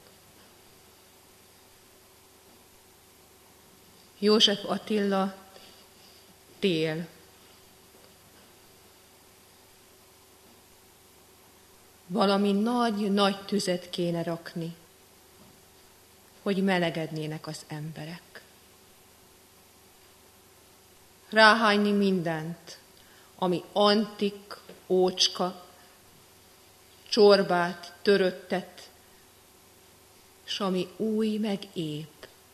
József Attila, tél. Valami nagy-nagy tüzet kéne rakni, hogy melegednének az emberek. Ráhányni mindent, ami antik, ócska, csorbát, töröttet, s ami új meg ép.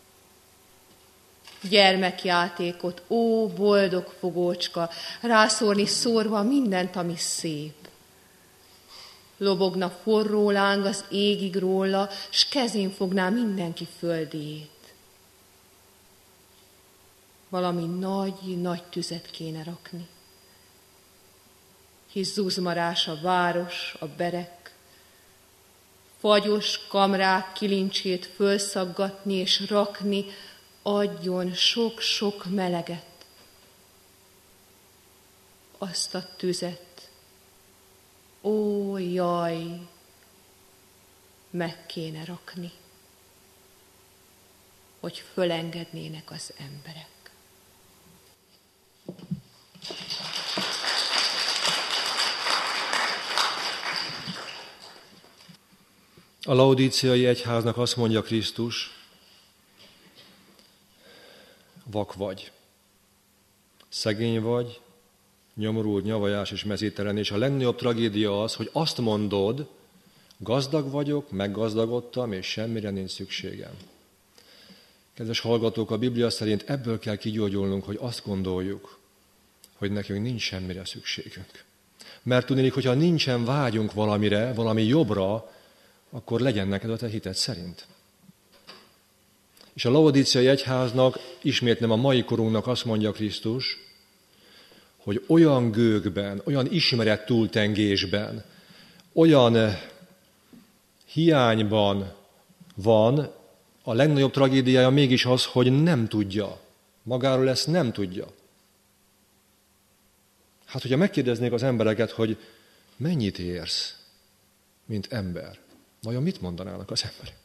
Gyermekjátékot, ó, boldog fogócska, rászórni szórva mindent, ami szép. Lobogna forró láng az égig róla, s kezén fogná mindenki földjét. Valami nagy-nagy tüzet kéne rakni. Hisz zuzmarás a város, a berek, fagyos kamrák kilincsét fölszaggatni és rakni, adjon sok-sok meleget. Azt a tüzet, ó, jaj, meg kéne rakni, hogy fölengednének az emberek. A laodíciai egyháznak azt mondja Krisztus, vak vagy. szegény vagy, nyomorult, nyavajás és mezítelen, és a legnagyobb tragédia az, hogy azt mondod, gazdag vagyok, meggazdagodtam, és semmire nincs szükségem. Kedves hallgatók, a Biblia szerint ebből kell kigyógyulnunk, hogy azt gondoljuk, hogy nekünk nincs semmire szükségünk. Mert tudnék, hogyha nincsen vágyunk valamire, valami jobbra, akkor legyen neked a te hited szerint. És a laodíciai egyháznak, ismét nem a mai korunknak azt mondja Krisztus, hogy olyan gőgben, olyan ismeret túltengésben, olyan hiányban van, a legnagyobb tragédiája mégis az, hogy nem tudja. Magáról ezt nem tudja. Hát, hogyha megkérdeznék az embereket, hogy mennyit érsz, mint ember, vajon mit mondanának az emberek?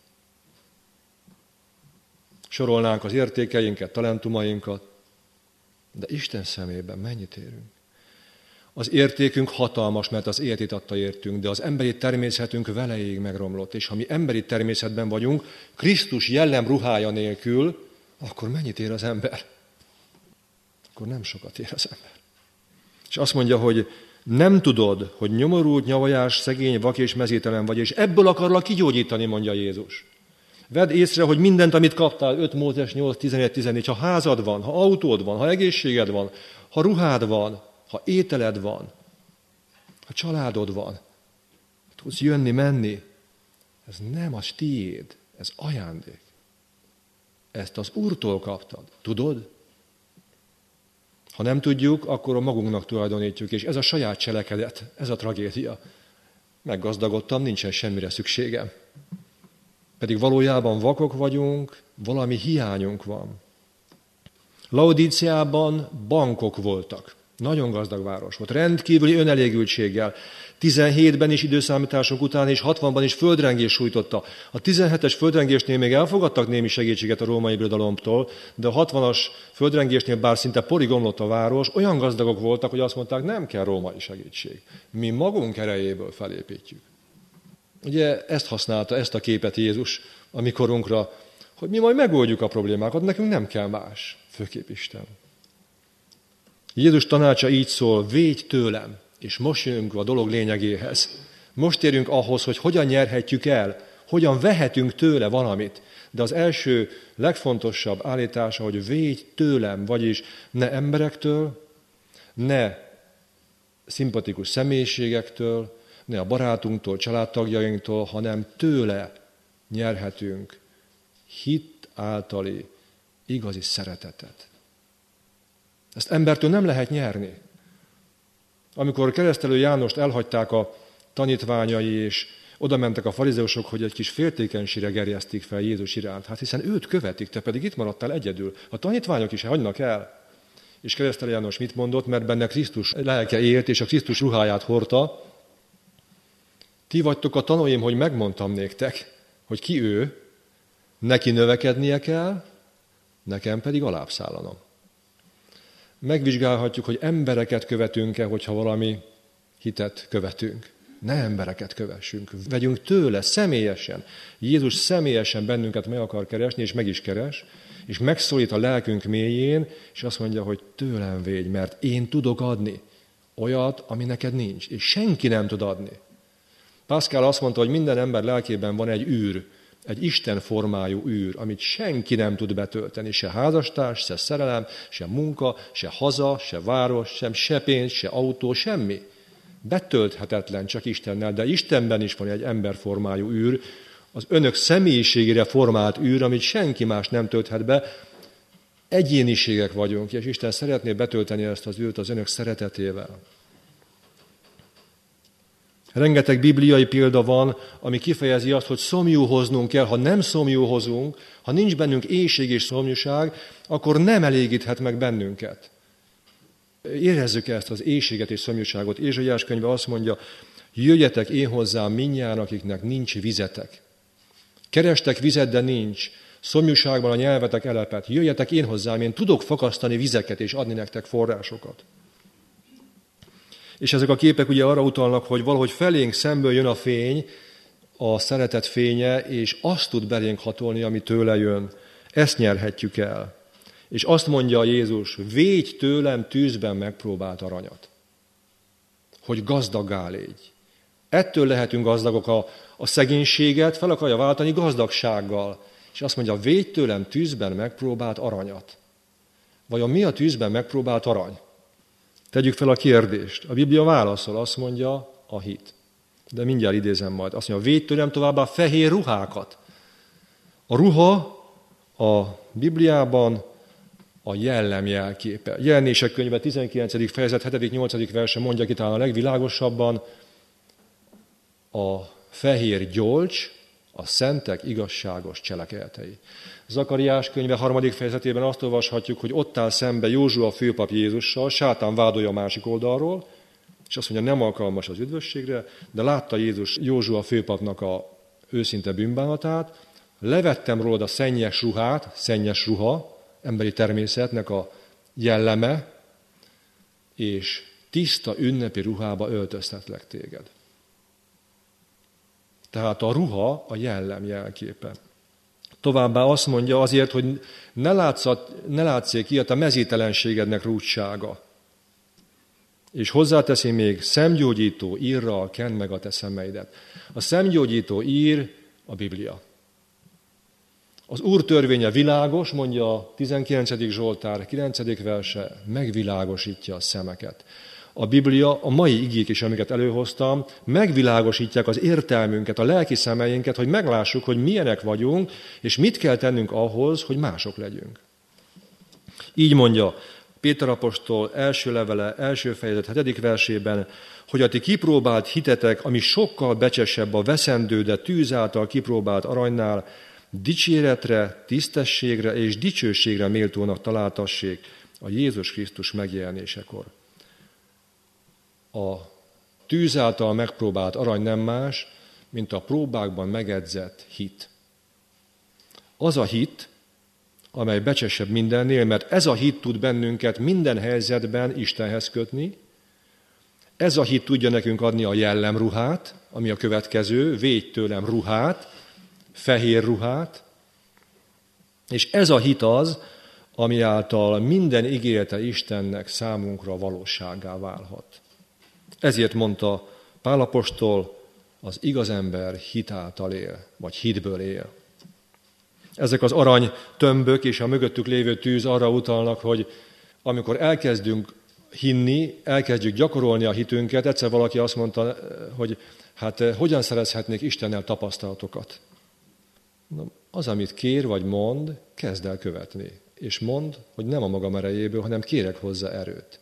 Sorolnánk az értékeinket, talentumainkat, de Isten szemében mennyit érünk? Az értékünk hatalmas, mert az életét adta értünk, de az emberi természetünk veleig megromlott, és ha mi emberi természetben vagyunk, Krisztus jellem ruhája nélkül, akkor mennyit ér az ember? Akkor nem sokat ér az ember. És azt mondja, hogy nem tudod, hogy nyomorult, nyavajás, szegény, vak és mezítelen vagy, és ebből akarlak kigyógyítani, mondja Jézus. Vedd észre, hogy mindent, amit kaptál, öt Mózes nyolc, tizenegy, tizennégy, ha házad van, ha autód van, ha egészséged van, ha ruhád van, ha ételed van, ha családod van, tudsz jönni, menni, ez nem az tiéd, ez ajándék. Ezt az Úrtól kaptad. Tudod? Ha nem tudjuk, akkor a magunknak tulajdonítjuk, és ez a saját cselekedet, ez a tragédia. Meggazdagodtam, nincsen semmire szükségem. Pedig valójában vakok vagyunk, valami hiányunk van. Laodíciában bankok voltak. Nagyon gazdag város volt, rendkívüli önelégültséggel. tizenhétben is időszámítások után, és hatvanban is földrengés sújtotta. A tizenhetes földrengésnél még elfogadtak némi segítséget a római birodalomtól, de a hatvanas földrengésnél, bár szinte porig omlott a város, olyan gazdagok voltak, hogy azt mondták, nem kell római segítség. Mi magunk erejéből felépítjük. Ugye ezt használta, ezt a képet Jézus a mi korunkra, hogy mi majd megoldjuk a problémákat, nekünk nem kell más, főképp Isten. Jézus tanácsa így szól, védj tőlem, és most jönünk a dolog lényegéhez. Most érünk ahhoz, hogy hogyan nyerhetjük el, hogyan vehetünk tőle valamit. De az első, legfontosabb állítása, hogy védj tőlem, vagyis ne emberektől, ne szimpatikus személyiségektől, ne a barátunktól, családtagjainktól, hanem tőle nyerhetünk hit általi igazi szeretetet. Ezt embertől nem lehet nyerni. Amikor keresztelő Jánost elhagyták a tanítványai, és oda mentek a farizeusok, hogy egy kis féltékenységre gerjesztik fel Jézus iránt. Hát hiszen őt követik, te pedig itt maradtál egyedül. A tanítványok is hagynak el. És keresztelő János mit mondott? Mert benne Krisztus lelke élt, és a Krisztus ruháját hordta. Ti vagytok a tanúim, hogy megmondtam néktek, hogy ki ő, neki növekednie kell, nekem pedig alábbszállanom. Megvizsgálhatjuk, hogy embereket követünk-e, hogyha valami hitet követünk. Ne embereket kövessünk, vegyünk tőle személyesen. Jézus személyesen bennünket meg akar keresni, és meg is keres, és megszólít a lelkünk mélyén, és azt mondja, hogy tőlem védj, mert én tudok adni olyat, ami neked nincs, és senki nem tud adni. Pascal azt mondta, hogy minden ember lelkében van egy űr, egy Isten formájú űr, amit senki nem tud betölteni, se házastárs, se szerelem, se munka, se haza, se város, sem se pénz, se autó, semmi. Betölthetetlen csak Istennel, de Istenben is van egy emberformájú űr, az önök személyiségére formált űr, amit senki más nem tölthet be. Egyéniségek vagyunk, és Isten szeretné betölteni ezt az űrt az önök szeretetével. Rengeteg bibliai példa van, ami kifejezi azt, hogy szomjúhoznunk kell. Ha nem szomjúhozunk, ha nincs bennünk éhség és szomjúság, akkor nem elégíthet meg bennünket. Érezzük ezt az éhséget és szomjúságot. Ézsaiás könyve azt mondja, jöjjetek én hozzám mindnyájan, akiknek nincs vizetek. Kerestek vizet, de nincs. Szomjúságban a nyelvetek elepet. Jöjjetek én hozzám, én tudok fakasztani vizeket és adni nektek forrásokat. És ezek a képek ugye arra utalnak, hogy valahogy felénk szemből jön a fény, a szeretet fénye, és azt tud belénk hatolni, ami tőle jön. Ezt nyerhetjük el. És azt mondja Jézus, védj tőlem tűzben megpróbált aranyat, hogy gazdaggá légy. Ettől lehetünk gazdagok, a, a szegénységet fel akarja váltani gazdagsággal. És azt mondja, védj tőlem tűzben megpróbált aranyat. Vajon mi a tűzben megpróbált arany? Tegyük fel a kérdést. A Biblia válaszol, azt mondja, a hit. De mindjárt idézem majd. Azt mondja, védj tőlem továbbá fehér ruhákat. A ruha a Bibliában a jellem jelképe. Jelenések könyve tizenkilencedik fejezet hetedik-nyolcadik verse mondja ki talán a legvilágosabban, a fehér gyolcs, a szentek igazságos cselekedetei. Zakariás könyve harmadik fejezetében azt olvashatjuk, hogy ott áll szembe Józsua főpap Jézussal, sátán vádolja a másik oldalról, és azt mondja, nem alkalmas az üdvösségre, de látta Jézus Józsua főpapnak a őszinte bűnbánatát, levettem rólad a szennyes ruhát, szennyes ruha, emberi természetnek a jelleme, és tiszta ünnepi ruhába öltöztetlek téged. Tehát a ruha a jellem jelképe. Továbbá azt mondja azért, hogy ne, látszat, ne látszék ki a te mezítelenségednek rúdsága. És hozzáteszi még, szemgyógyító írral kend meg a te szemeidet. A szemgyógyító ír a Biblia. Az Úr törvénye világos, mondja a tizenkilencedik Zsoltár kilencedik verse, megvilágosítja a szemeket. A Biblia, a mai igék is, amiket előhoztam, megvilágosítják az értelmünket, a lelki szemeinket, hogy meglássuk, hogy milyenek vagyunk, és mit kell tennünk ahhoz, hogy mások legyünk. Így mondja Péter apostol első levele, első fejezet hetedik versében, hogy a ti kipróbált hitetek, ami sokkal becsesebb a veszendő, de tűz által kipróbált aranynál, dicséretre, tisztességre és dicsőségre méltónak találtassék a Jézus Krisztus megjelenésekor. A tűz által megpróbált arany nem más, mint a próbákban megedzett hit. Az a hit, amely becsesebb mindennél, mert ez a hit tud bennünket minden helyzetben Istenhez kötni, ez a hit tudja nekünk adni a jellemruhát, ami a következő, védj tőlem ruhát, fehér ruhát, és ez a hit az, ami által minden ígérete Istennek számunkra valósággá válhat. Ezért mondta Pál apostol, az igaz ember hit által él, vagy hitből él. Ezek az arany tömbök és a mögöttük lévő tűz arra utalnak, hogy amikor elkezdünk hinni, elkezdjük gyakorolni a hitünket, egyszer valaki azt mondta, hogy hát hogyan szerezhetnék Istennel tapasztalatokat. Az, amit kér vagy mond, kezd el követni. És mond, hogy nem a magam erejéből, hanem kérek hozzá erőt.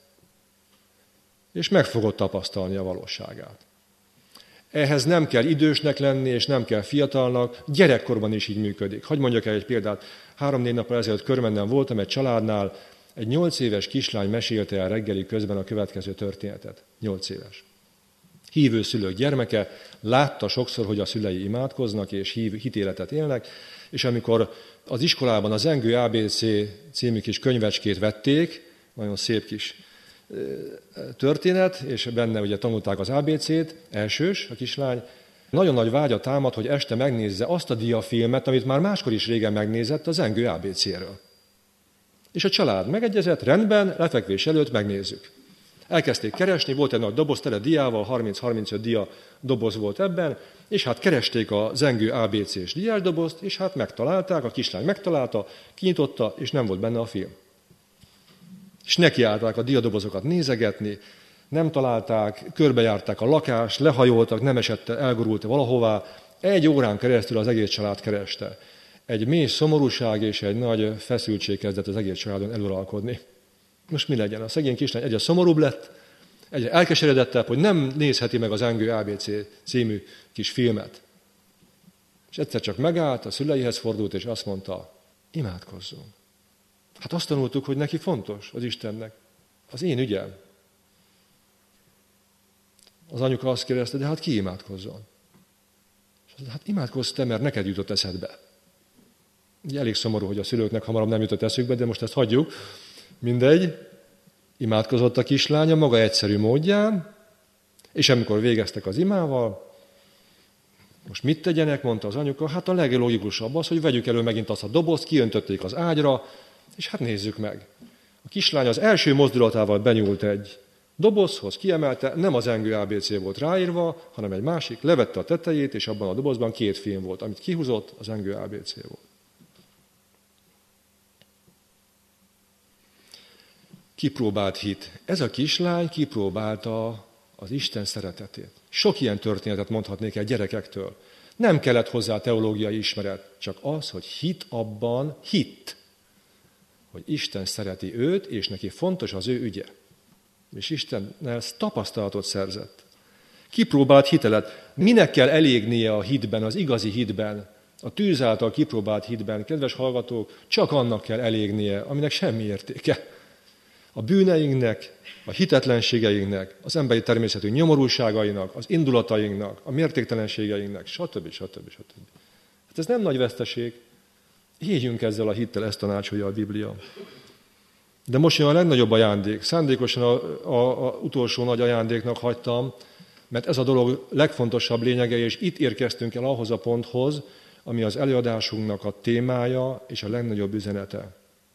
És meg fogod tapasztalni a valóságát. Ehhez nem kell idősnek lenni, és nem kell fiatalnak, gyerekkorban is így működik. Hadd mondjak el egy példát. Három-négy nappal ezelőtt Körmenden voltam egy családnál, egy nyolc éves kislány mesélte el reggeli közben a következő történetet. Nyolc éves. Hívő szülők gyermeke, látta sokszor, hogy a szülei imádkoznak, és hív, hitéletet élnek, és amikor az iskolában az Zengő á bé cé című kis könyvecskét vették, nagyon szép kis történet, és benne ugye tanulták az á bé cét, elsős a kislány, nagyon nagy vágya támad, hogy este megnézze azt a diafilmet, amit már máskor is régen megnézett a Zengő á bé céről. És a család megegyezett, rendben, lefekvés előtt megnézzük. Elkezdték keresni, volt egy nagy doboz tele diával, harminc-harmincöt dia doboz volt ebben, és hát keresték a Zengő á bé cés diásdobozt, és hát megtalálták, a kislány megtalálta, kinyitotta, és nem volt benne a film. És nekiállták a diadobozokat nézegetni, nem találták, körbejárták a lakást, lehajoltak, nem esett, elgurult valahová. Egy órán keresztül az egész család kereste. Egy mély szomorúság és egy nagy feszültség kezdett az egész családon eluralkodni. Most mi legyen? A szegény kislány egyre szomorúbb lett, egyre elkeseredettebb, hogy nem nézheti meg az Zengő á bé cé című kis filmet. És egyszer csak megállt, a szüleihez fordult, és azt mondta, imádkozzunk. Hát azt tanultuk, hogy neki fontos az Istennek. Az én ügyem. Az anyuka azt kérdezte, de hát ki imádkozzon? És azt mondta, hát imádkozz te, mert neked jutott eszedbe. Ugye elég szomorú, hogy a szülőknek hamarabb nem jutott eszükbe, de most ezt hagyjuk. Mindegy, imádkozott a kislánya maga egyszerű módján, és amikor végeztek az imával, most mit tegyenek, mondta az anyuka, hát a leglogikusabb az, hogy vegyük elő megint azt a dobozt, kiöntötték az ágyra, És hát nézzük meg. A kislány az első mozdulatával benyúlt egy dobozhoz, kiemelte, nem az zengő á bé cé volt ráírva, hanem egy másik, levette a tetejét, és abban a dobozban két film volt. Amit kihúzott, az zengő á bé cé volt. Kipróbált hit. Ez a kislány kipróbálta az Isten szeretetét. Sok ilyen történetet mondhatnék el gyerekektől. Nem kellett hozzá teológiai ismeret, csak az, hogy hit abban, hitt, hogy Isten szereti őt, és neki fontos az ő ügye. És Istennel tapasztalatot szerzett. Kipróbált hitelet. Minek kell elégnie a hitben, az igazi hitben, a tűz által kipróbált hitben, kedves hallgatók, csak annak kell elégnie, aminek semmi értéke. A bűneinknek, a hitetlenségeinknek, az emberi természetű nyomorúságainak, az indulatainknak, a mértéktelenségeinknek, stb. stb. stb. Hát ez nem nagy veszteség. Éljünk ezzel a hittel, ezt tanácsolja a Biblia. De most jön a legnagyobb ajándék. Szándékosan a, a, a utolsó nagy ajándéknak hagytam, mert ez a dolog legfontosabb lényege, és itt érkeztünk el ahhoz a ponthoz, ami az előadásunknak a témája és a legnagyobb üzenete.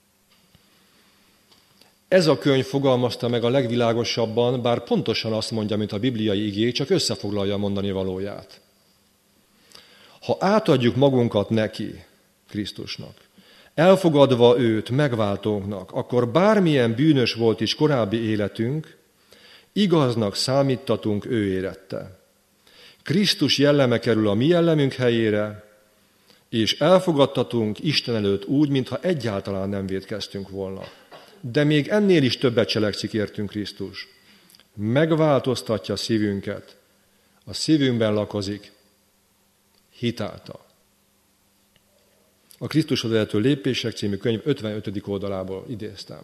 Ez a könyv fogalmazta meg a legvilágosabban, bár pontosan azt mondja, mint a bibliai igék, csak összefoglalja a mondani valóját. Ha átadjuk magunkat neki, Krisztusnak, elfogadva őt megváltónknak, akkor bármilyen bűnös volt is korábbi életünk, igaznak számítatunk ő érette. Krisztus jelleme kerül a mi jellemünk helyére, és elfogadtatunk Isten előtt úgy, mintha egyáltalán nem vétkeztünk volna. De még ennél is többet cselekszik értünk Krisztus. Megváltoztatja szívünket. A szívünkben lakozik hitáltal. A Krisztushoz vezető lépések című könyv ötvenötödik oldalából idéztem.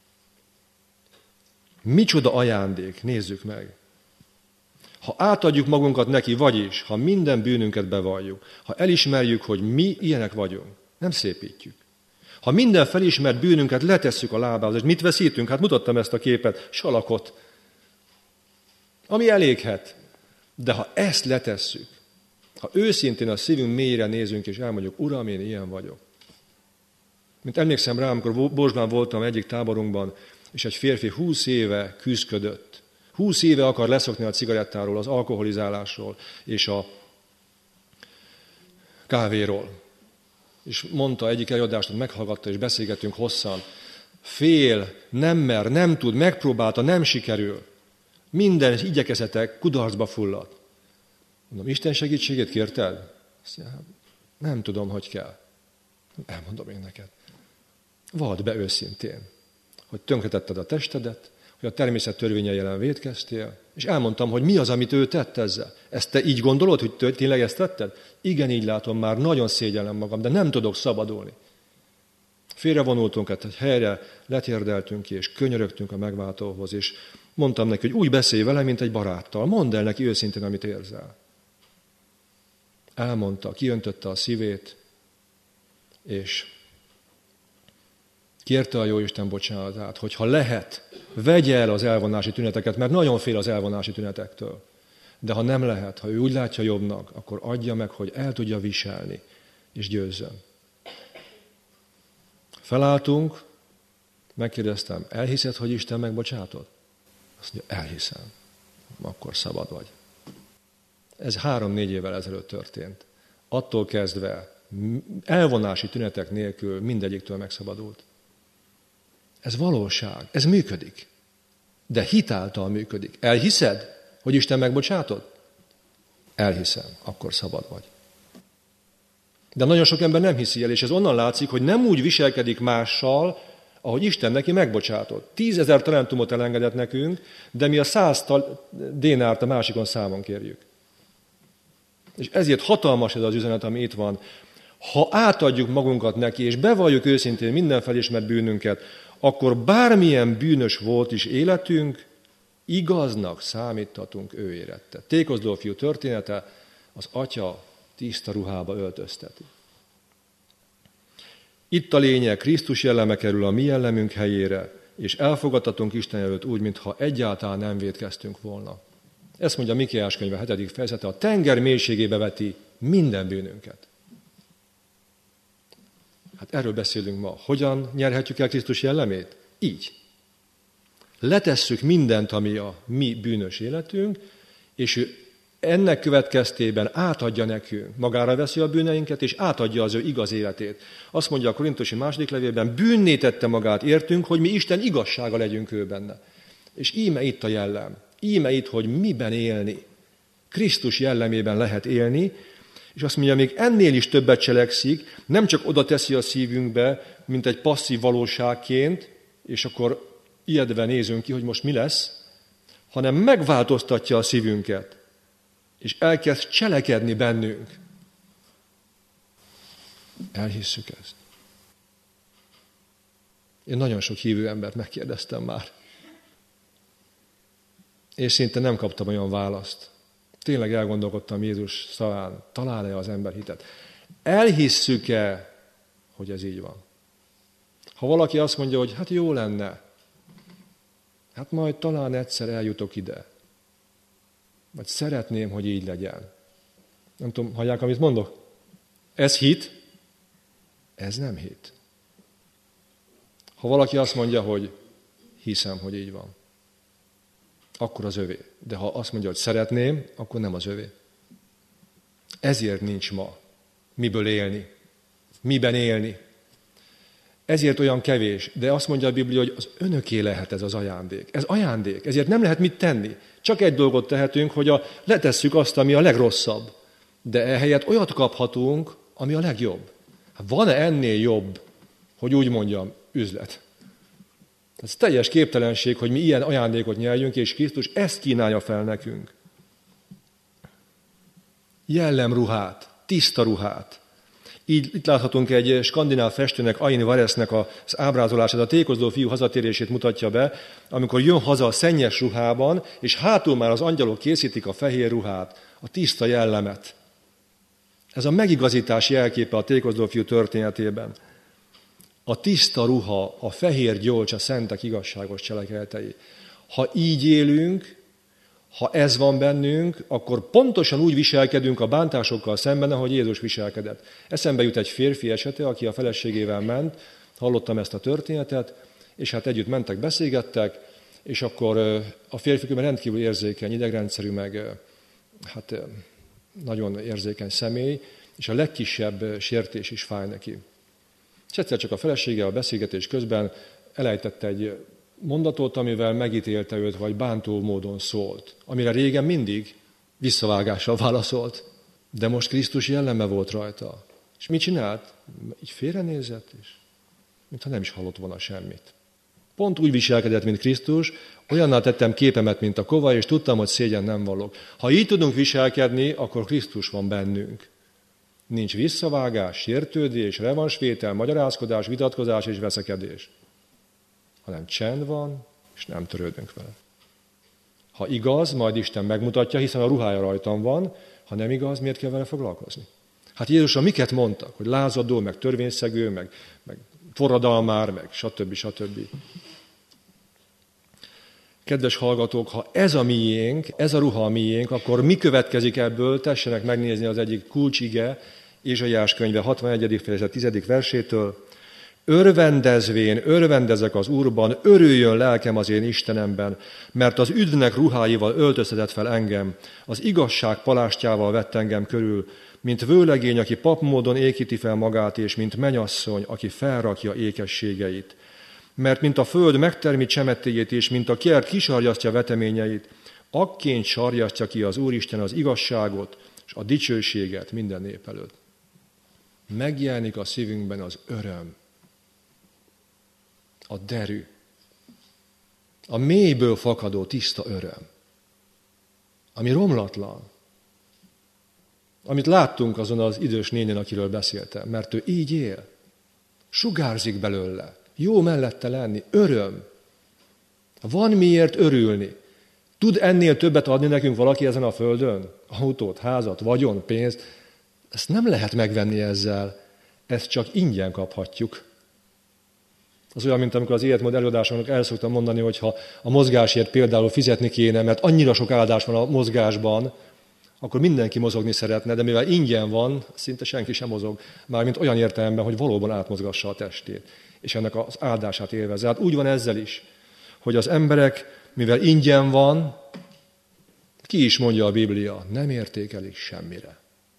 Micsoda ajándék, nézzük meg. Ha átadjuk magunkat neki, vagyis, ha minden bűnünket bevalljuk, ha elismerjük, hogy mi ilyenek vagyunk, nem szépítjük. Ha minden felismert bűnünket letesszük a lábához, és mit veszítünk? Hát mutattam ezt a képet, salakot, ami eléghet. De ha ezt letesszük, ha őszintén a szívünk mélyre nézünk, és elmondjuk, Uram, én ilyen vagyok. Mint emlékszem rá, amikor Borsban voltam egyik táborunkban, és egy férfi húsz éve küzdködött. Húsz éve akar leszokni a cigarettáról, az alkoholizálásról és a kávéról. És mondta egyik előadást, hogy meghallgatta, és beszélgettünk hosszan. Fél, nem mer, nem tud, megpróbálta, nem sikerül. Minden igyekezetek kudarcba fulladt. Mondom, Isten segítségét kérted? Azt mondja, nem tudom, hogy kell. Elmondom én neked. Vald be őszintén, hogy tönkretetted a testedet, hogy a természet törvényei ellen vétkeztél, és elmondtam, hogy mi az, amit ő tett ezzel. Ezt te így gondolod, hogy te tényleg ezt tetted? Igen, így látom, már nagyon szégyellem magam, de nem tudok szabadulni. Félrevonultunk, egy helyre letérdeltünk ki, és könyörögtünk a megváltóhoz, és mondtam neki, hogy úgy beszélj vele, mint egy baráttal. Mondd el neki őszintén, amit érzel. Elmondta, kiöntötte a szívét, és kérte a Jóisten bocsánatát, hogy ha lehet, vegye el az elvonási tüneteket, mert nagyon fél az elvonási tünetektől. De ha nem lehet, ha ő úgy látja jobbnak, akkor adja meg, hogy el tudja viselni, és győzzön. Felálltunk, megkérdeztem, elhiszed, hogy Isten megbocsátott? Azt mondja, elhiszem. Akkor szabad vagy. Ez három-négy évvel ezelőtt történt. Attól kezdve elvonási tünetek nélkül mindegyiktől megszabadult. Ez valóság, ez működik. De hitáltal működik. Elhiszed, hogy Isten megbocsátott? Elhiszem, akkor szabad vagy. De nagyon sok ember nem hiszi el, és ez onnan látszik, hogy nem úgy viselkedik mással, ahogy Isten neki megbocsátott. Tízezer talentumot elengedett nekünk, de mi a száz dénárt a másikon számon kérjük. És ezért hatalmas ez az üzenet, ami itt van. Ha átadjuk magunkat neki, és bevalljuk őszintén minden felismert bűnünket, akkor bármilyen bűnös volt is életünk, igaznak számítatunk ő érette. Tékozló fiú története, az atya tiszta ruhába öltözteti. Itt a lényeg, Krisztus jelleme kerül a mi jellemünk helyére, és elfogadtatunk Isten előtt úgy, mintha egyáltalán nem vétkeztünk volna. Ezt mondja Mikéás könyve hetedik fejezete, a tenger mélységébe veti minden bűnünket. Hát erről beszélünk ma. Hogyan nyerhetjük el Krisztus jellemét? Így. Letesszük mindent, ami a mi bűnös életünk, és ő ennek következtében átadja nekünk, magára veszi a bűneinket, és átadja az ő igaz életét. Azt mondja a Korintusi második levélben, bűnné tette magát értünk, hogy mi Isten igazsága legyünk ő benne. És íme itt a jellem. Íme itt, hogy miben élni. Krisztus jellemében lehet élni, és azt mondja, még ennél is többet cselekszik, nem csak oda teszi a szívünkbe, mint egy passzív valóságként, és akkor ijedve nézünk ki, hogy most mi lesz, hanem megváltoztatja a szívünket, és elkezd cselekedni bennünk. Elhisszük ezt. Én nagyon sok hívő embert megkérdeztem már, és szinte nem kaptam olyan választ. Tényleg elgondolkodtam Jézus szaván, talál-e az ember hitet. Elhisszük-e, hogy ez így van? Ha valaki azt mondja, hogy hát jó lenne, hát majd talán egyszer eljutok ide, vagy szeretném, hogy így legyen. Nem tudom, hallják, amit mondok? Ez hit? Ez nem hit. Ha valaki azt mondja, hogy hiszem, hogy így van, akkor az övé. De ha azt mondja, hogy szeretném, akkor nem az övé. Ezért nincs ma miből élni, miben élni. Ezért olyan kevés, de azt mondja a Biblia, hogy az önöké lehet ez az ajándék. Ez ajándék, ezért nem lehet mit tenni. Csak egy dolgot tehetünk, hogy a, letesszük azt, ami a legrosszabb. De ehelyett olyat kaphatunk, ami a legjobb. Hát van-e ennél jobb, hogy úgy mondjam, üzlet? Ez teljes képtelenség, hogy mi ilyen ajándékot nyeljünk, és Krisztus ezt kínálja fel nekünk. Jellemruhát, tiszta ruhát. Így itt láthatunk egy skandináv festőnek, Ain Varesnek az ábrázolását, a tékozló fiú hazatérését mutatja be, amikor jön haza a szennyes ruhában, és hátul már az angyalok készítik a fehér ruhát, a tiszta jellemet. Ez a megigazítás jelképe a tékozló fiú történetében. A tiszta ruha, a fehér gyolcs, a szentek igazságos cselekedetei. Ha így élünk, ha ez van bennünk, akkor pontosan úgy viselkedünk a bántásokkal szemben, ahogy Jézus viselkedett. Eszembe jut egy férfi esete, aki a feleségével ment, hallottam ezt a történetet, és hát együtt mentek, beszélgettek, és akkor a férfi rendkívül érzékeny, idegrendszerű, meg hát nagyon érzékeny személy, és a legkisebb sértés is fáj neki. És egyszer csak a felesége a beszélgetés közben elejtette egy mondatot, amivel megítélte őt, vagy bántó módon szólt, amire régen mindig visszavágással válaszolt, de most Krisztus jelleme volt rajta. És mit csinált? Így félrenézett, és mintha nem is hallott volna semmit. Pont úgy viselkedett, mint Krisztus, olyanná tettem képemet, mint a kova, és tudtam, hogy szégyen nem vallok. Ha így tudunk viselkedni, akkor Krisztus van bennünk. Nincs visszavágás, sértődés, revansvétel, magyarázkodás, vitatkozás és veszekedés, hanem csend van, és nem törődünk vele. Ha igaz, majd Isten megmutatja, hiszen a ruhája rajtam van, ha nem igaz, miért kell vele foglalkozni? Hát Jézusra miket mondtak? Hogy lázadó, meg törvényszegő, meg, meg forradalmár, meg stb. stb. Kedves hallgatók, ha ez a miénk, ez a ruha a miénk, akkor mi következik ebből? Tessenek megnézni az egyik kulcsige, Ézsaiás könyve hatvanegyedik fejezet tizedik versétől. Örvendezvén, örvendezek az Úrban, örüljön lelkem az én Istenemben, mert az üdvnek ruháival öltöztetett fel engem, az igazság palástjával vett engem körül, mint vőlegény, aki papmódon ékíti fel magát, és mint menyasszony, aki felrakja ékességeit. Mert mint a föld megtermi csemetéjét, és mint a kert kisarjasztja veteményeit, akként sarjasztja ki az Úristen az igazságot, és a dicsőséget minden nép előtt. Megjelenik a szívünkben az öröm, a derű, a mélyből fakadó tiszta öröm, ami romlatlan, amit láttunk azon az idős nénén, akiről beszéltem, mert ő így él, sugárzik belőle, jó mellette lenni, öröm. Van miért örülni. Tud ennél többet adni nekünk valaki ezen a földön? Autót, házat, vagyon, pénzt? Ezt nem lehet megvenni ezzel, ezt csak ingyen kaphatjuk. Az olyan, mint amikor az életmód előadásoknak el szoktam mondani, hogyha a mozgásért például fizetni kéne, mert annyira sok áldás van a mozgásban, akkor mindenki mozogni szeretne, de mivel ingyen van, szinte senki sem mozog. Mármint olyan értelemben, hogy valóban átmozgassa a testét, és ennek az áldását élvezze. Hát úgy van ezzel is, hogy az emberek, mivel ingyen van, ki is mondja a Biblia, nem értékelik semmire.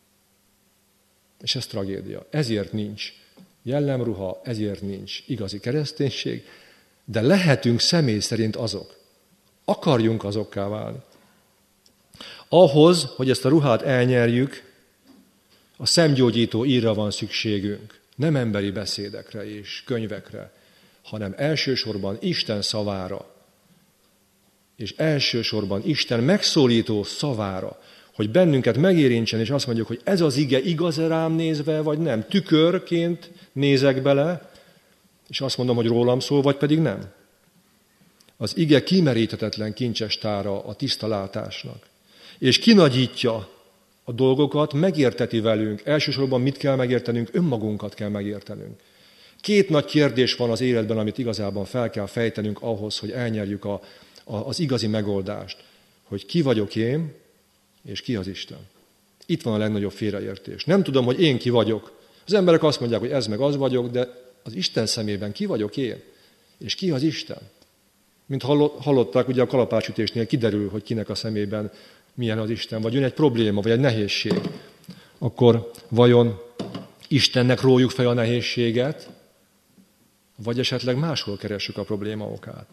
És ez tragédia. Ezért nincs jellemruha, ezért nincs igazi kereszténység, de lehetünk személy szerint azok. Akarjunk azokká válni. Ahhoz, hogy ezt a ruhát elnyerjük, a szemgyógyító írra van szükségünk. Nem emberi beszédekre és könyvekre, hanem elsősorban Isten szavára, és elsősorban Isten megszólító szavára, hogy bennünket megérintsen, és azt mondjuk, hogy ez az ige igaz-e rám nézve, vagy nem. Tükörként nézek bele, és azt mondom, hogy rólam szól, vagy pedig nem. Az ige kimeríthetetlen kincses tára a tiszta látásnak. És kinagyítja a dolgokat, megérteti velünk. Elsősorban mit kell megértenünk? Önmagunkat kell megértenünk. Két nagy kérdés van az életben, amit igazában fel kell fejtenünk ahhoz, hogy elnyerjük a, a, az igazi megoldást. Hogy ki vagyok én, és ki az Isten. Itt van a legnagyobb félreértés. Nem tudom, hogy én ki vagyok. Az emberek azt mondják, hogy ez meg az vagyok, de az Isten szemében ki vagyok én, és ki az Isten. Mint hallották, ugye a kalapácsütésnél kiderül, hogy kinek a szemében milyen az Isten, vagy jön egy probléma, vagy egy nehézség. Akkor vajon Istennek rójuk fel a nehézséget, vagy esetleg máshol keressük a probléma okát?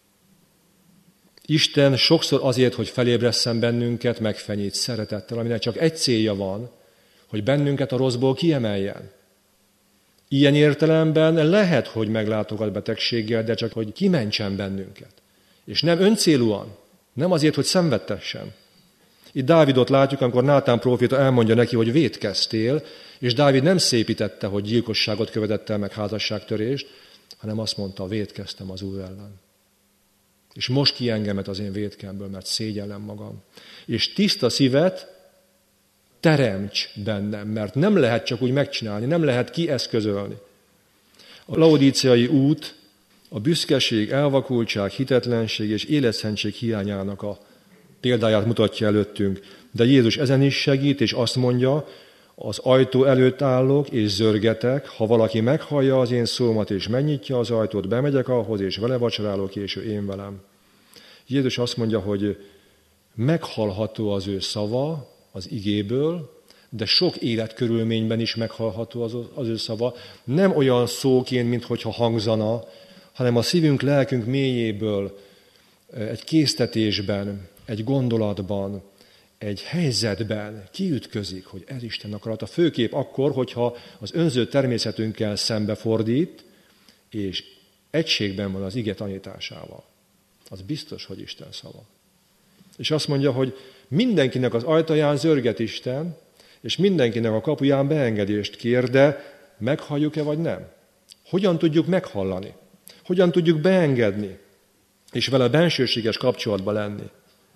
Isten sokszor azért, hogy felébresszen bennünket, megfenyít szeretettel, aminek csak egy célja van, hogy bennünket a rosszból kiemeljen. Ilyen értelemben lehet, hogy meglátogat betegséggel, de csak, hogy kimentsen bennünket. És nem öncélúan, nem azért, hogy szenvedtessen. Itt Dávidot látjuk, amikor Nátán próféta elmondja neki, hogy vétkeztél, és Dávid nem szépítette, hogy gyilkosságot követett el, meg házasságtörést, hanem azt mondta, vétkeztem az Úr ellen. És most ki engemet az én vétkemből, mert szégyellem magam. És tiszta szívet teremts bennem, mert nem lehet csak úgy megcsinálni, nem lehet kieszközölni. A laodíceai út a büszkeség, elvakultság, hitetlenség és életszentség hiányának a példáját mutatja előttünk. De Jézus ezen is segít, és azt mondja, az ajtó előtt állok, és zörgetek, ha valaki meghallja az én szómat, és megnyitja az ajtót, bemegyek ahhoz, és vele vacsorálok, és ő én velem. Jézus azt mondja, hogy meghallható az ő szava az igéből, de sok életkörülményben is meghallható az, az ő szava. Nem olyan szóként, minthogyha hangzana, hanem a szívünk, lelkünk mélyéből, egy késztetésben, egy gondolatban, egy helyzetben kiütközik, hogy ez Isten akarata. Főképp akkor, hogyha az önző természetünkkel szembefordít, és egységben van az ige tanításával. Az biztos, hogy Isten szava. És azt mondja, hogy mindenkinek az ajtaján zörget Isten, és mindenkinek a kapuján beengedést kér, de meghalljuk-e vagy nem? Hogyan tudjuk meghallani? Hogyan tudjuk beengedni? És vele bensőséges kapcsolatba lenni?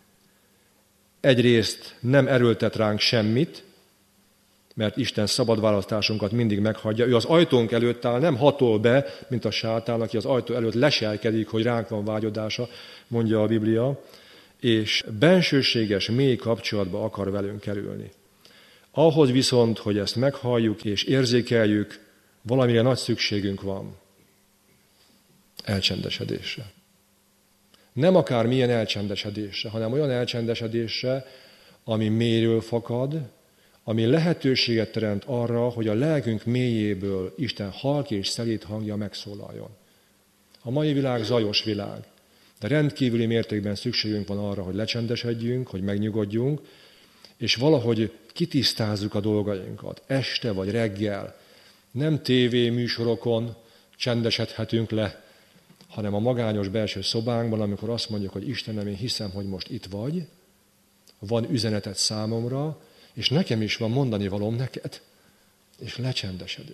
Egyrészt nem erőltet ránk semmit, mert Isten szabad választásunkat mindig meghagyja. Ő az ajtónk előtt áll, nem hatol be, mint a sátán, aki az ajtó előtt leselkedik, hogy ránk van vágyodása, mondja a Biblia, és bensőséges, mély kapcsolatba akar velünk kerülni. Ahhoz viszont, hogy ezt meghalljuk és érzékeljük, valamire nagy szükségünk van. Elcsendesedésre. Nem akár milyen elcsendesedésre, hanem olyan elcsendesedésre, ami mélyről fakad, ami lehetőséget teremt arra, hogy a lelkünk mélyéből Isten halk és szelíd hangja megszólaljon. A mai világ zajos világ, de rendkívüli mértékben szükségünk van arra, hogy lecsendesedjünk, hogy megnyugodjunk, és valahogy kitisztázzuk a dolgainkat, este vagy reggel. Nem tévéműsorokon csendesedhetünk le, hanem a magányos belső szobánkban, amikor azt mondjuk, hogy Istenem, én hiszem, hogy most itt vagy, van üzeneted számomra, és nekem is van mondani valóm neked, és lecsendesedünk.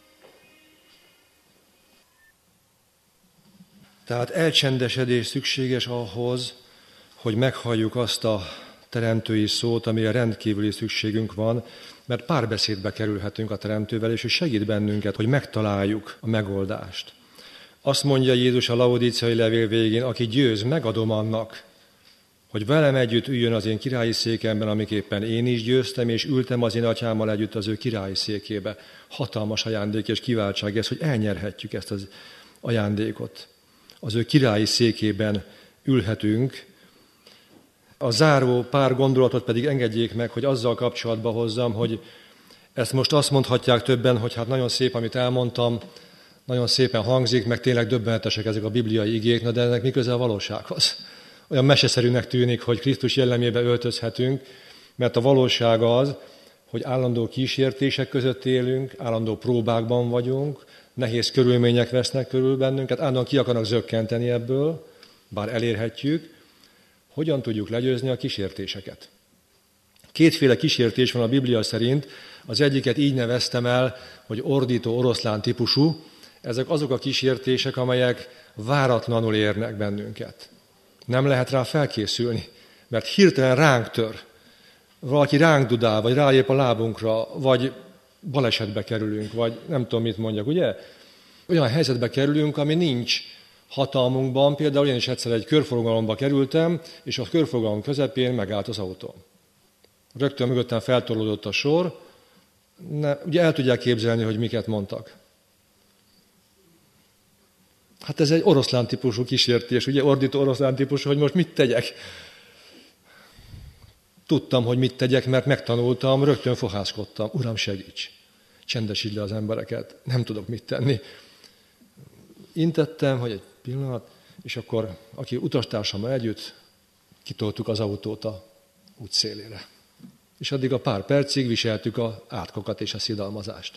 Tehát elcsendesedés szükséges ahhoz, hogy meghalljuk azt a teremtői szót, amire rendkívüli szükségünk van, mert párbeszédbe kerülhetünk a teremtővel, és ő segít bennünket, hogy megtaláljuk a megoldást. Azt mondja Jézus a laodíceai levél végén, aki győz, megadom annak, hogy velem együtt üljön az én királyi székemben, amiképpen én is győztem, és ültem az én atyámmal együtt az ő királyi székébe. Hatalmas ajándék és kiváltság ez, hogy elnyerhetjük ezt az ajándékot. Az ő királyi székében ülhetünk. A záró pár gondolatot pedig engedjék meg, hogy azzal kapcsolatba hozzam, hogy ezt most azt mondhatják többen, hogy hát nagyon szép, amit elmondtam, nagyon szépen hangzik, meg tényleg döbbenetesek ezek a bibliai igék, na de ennek mi köze a valósághoz? Olyan meseszerűnek tűnik, hogy Krisztus jellemébe öltözhetünk, mert a valóság az, hogy állandó kísértések között élünk, állandó próbákban vagyunk, nehéz körülmények vesznek körül bennünket, állandóan ki akarnak zökkenteni ebből, bár elérhetjük. Hogyan tudjuk legyőzni a kísértéseket? Kétféle kísértés van a Biblia szerint, az egyiket így neveztem el, hogy ordító oroszlán típusú. Ezek azok a kísértések, amelyek váratlanul érnek bennünket. Nem lehet rá felkészülni, mert hirtelen ránk tör. Valaki ránk dudál, vagy rálép a lábunkra, vagy balesetbe kerülünk, vagy nem tudom, mit mondjak, ugye? Olyan helyzetbe kerülünk, ami nincs hatalmunkban. Például én is egyszer egy körforgalomba kerültem, és a körforgalom közepén megállt az autó. Rögtön mögöttem feltorlódott a sor. Ne, ugye el tudják képzelni, hogy miket mondtak. Hát ez egy oroszlán típusú kísértés, ugye ordító oroszlán típusú, hogy most mit tegyek. Tudtam, hogy mit tegyek, mert megtanultam, rögtön fohászkodtam. Uram, segíts! Csendesítsd le az embereket, nem tudok mit tenni. Intettem, hogy egy pillanat, és akkor, aki utastársammal együtt, kitoltuk az autót a útszélére. És addig a pár percig viseltük az átkokat és a szidalmazást.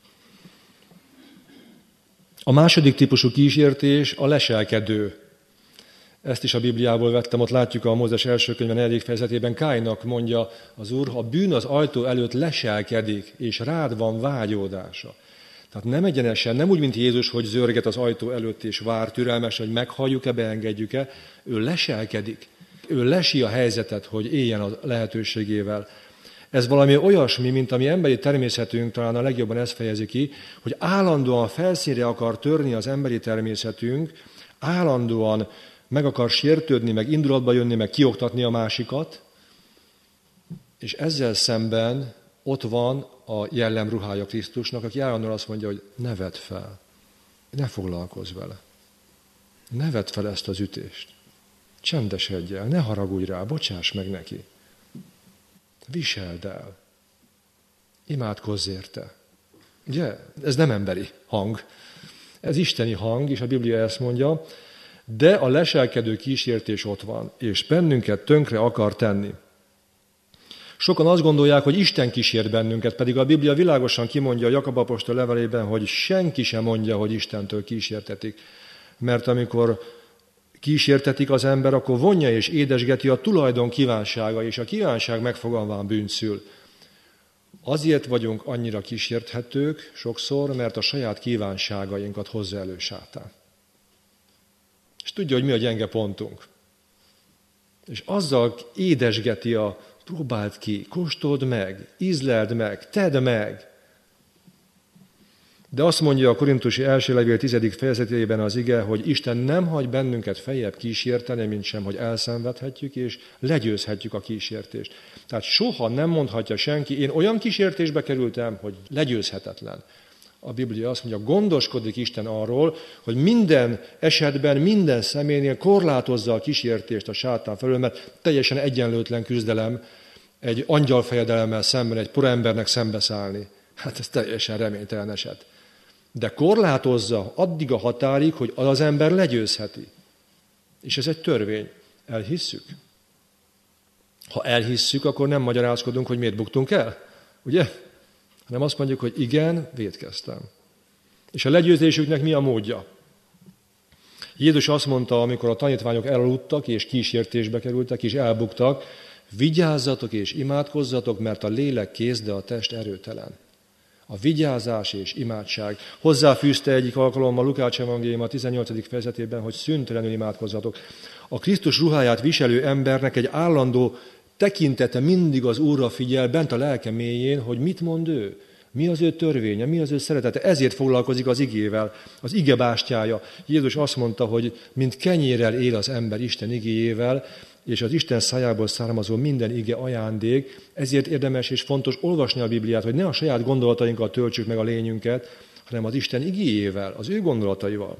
A második típusú kísértés a leselkedő. Ezt is a Bibliából vettem, ott látjuk a Mózes első könyve negyedik fejezetében, Káinnak mondja az Úr, a bűn az ajtó előtt leselkedik, és rád van vágyódása. Tehát nem egyenesen, nem úgy, mint Jézus, hogy zörget az ajtó előtt, és vár türelmesen, hogy meghalljuk-e, beengedjük-e. Ő leselkedik. Ő lesi a helyzetet, hogy éljen a lehetőségével. Ez valami olyasmi, mint ami emberi természetünk, talán a legjobban ezt fejezi ki, hogy állandóan felszínre akar törni az emberi természetünk, állandóan meg akar sértődni, meg indulatba jönni, meg kioktatni a másikat, és ezzel szemben ott van a jellemruhája Krisztusnak, aki állandóan azt mondja, hogy ne vedd fel, ne foglalkozz vele, ne vedd fel ezt az ütést, csendesedj el, ne haragudj rá, bocsáss meg neki, viseld el, imádkozz érte. Ugye? Ez nem emberi hang, ez isteni hang, és a Biblia ezt mondja, de a leselkedő kísértés ott van, és bennünket tönkre akar tenni. Sokan azt gondolják, hogy Isten kísért bennünket, pedig a Biblia világosan kimondja a Jakab apostol levelében, hogy senki sem mondja, hogy Istentől kísértetik. Mert amikor kísértetik az ember, akkor vonja és édesgeti a tulajdon kívánsága, és a kívánság megfogalmán bűnt szül. Azért vagyunk annyira kísérthetők sokszor, mert a saját kívánságainkat hozza elő sátán. És tudja, hogy mi a gyenge pontunk. És azzal édesgeti a próbáld ki, kóstold meg, ízleld meg, tedd meg. De azt mondja a Korintusi első levél tizedik fejezetében az ige, hogy Isten nem hagy bennünket feljebb kísérteni, mint sem, hogy elszenvedhetjük, és legyőzhetjük a kísértést. Tehát soha nem mondhatja senki, én olyan kísértésbe kerültem, hogy legyőzhetetlen. A Biblia azt mondja, gondoskodik Isten arról, hogy minden esetben, minden személynél korlátozza a kísértést a sátán felől, mert teljesen egyenlőtlen küzdelem egy angyalfejedelemmel szemben, egy porembernek szembeszállni. Hát ez teljesen reménytelen eset. De korlátozza addig a határig, hogy az ember legyőzheti. És ez egy törvény. Elhisszük? Ha elhisszük, akkor nem magyarázkodunk, hogy miért buktunk el. Ugye? Hanem azt mondjuk, hogy igen, vétkeztem. És a legyőzésüknek mi a módja? Jézus azt mondta, amikor a tanítványok elaludtak, és kísértésbe kerültek, és elbuktak, vigyázzatok és imádkozzatok, mert a lélek kész, de a test erőtelen. A vigyázás és imádság. Hozzáfűzte egyik alkalommal Lukács evangélium a tizennyolcadik fejezetében, hogy szüntelenül imádkozzatok. A Krisztus ruháját viselő embernek egy állandó tekintete mindig az Úrra figyel, bent a lelke mélyén, hogy mit mond ő. Mi az ő törvénye, mi az ő szeretete? Ezért foglalkozik az igével, az ige bástyája. Jézus azt mondta, hogy mint kenyérrel él az ember Isten igéjével, és az Isten szájából származó minden ige ajándék, ezért érdemes és fontos olvasni a Bibliát, hogy ne a saját gondolatainkkal töltsük meg a lényünket, hanem az Isten igéjével, az ő gondolataival.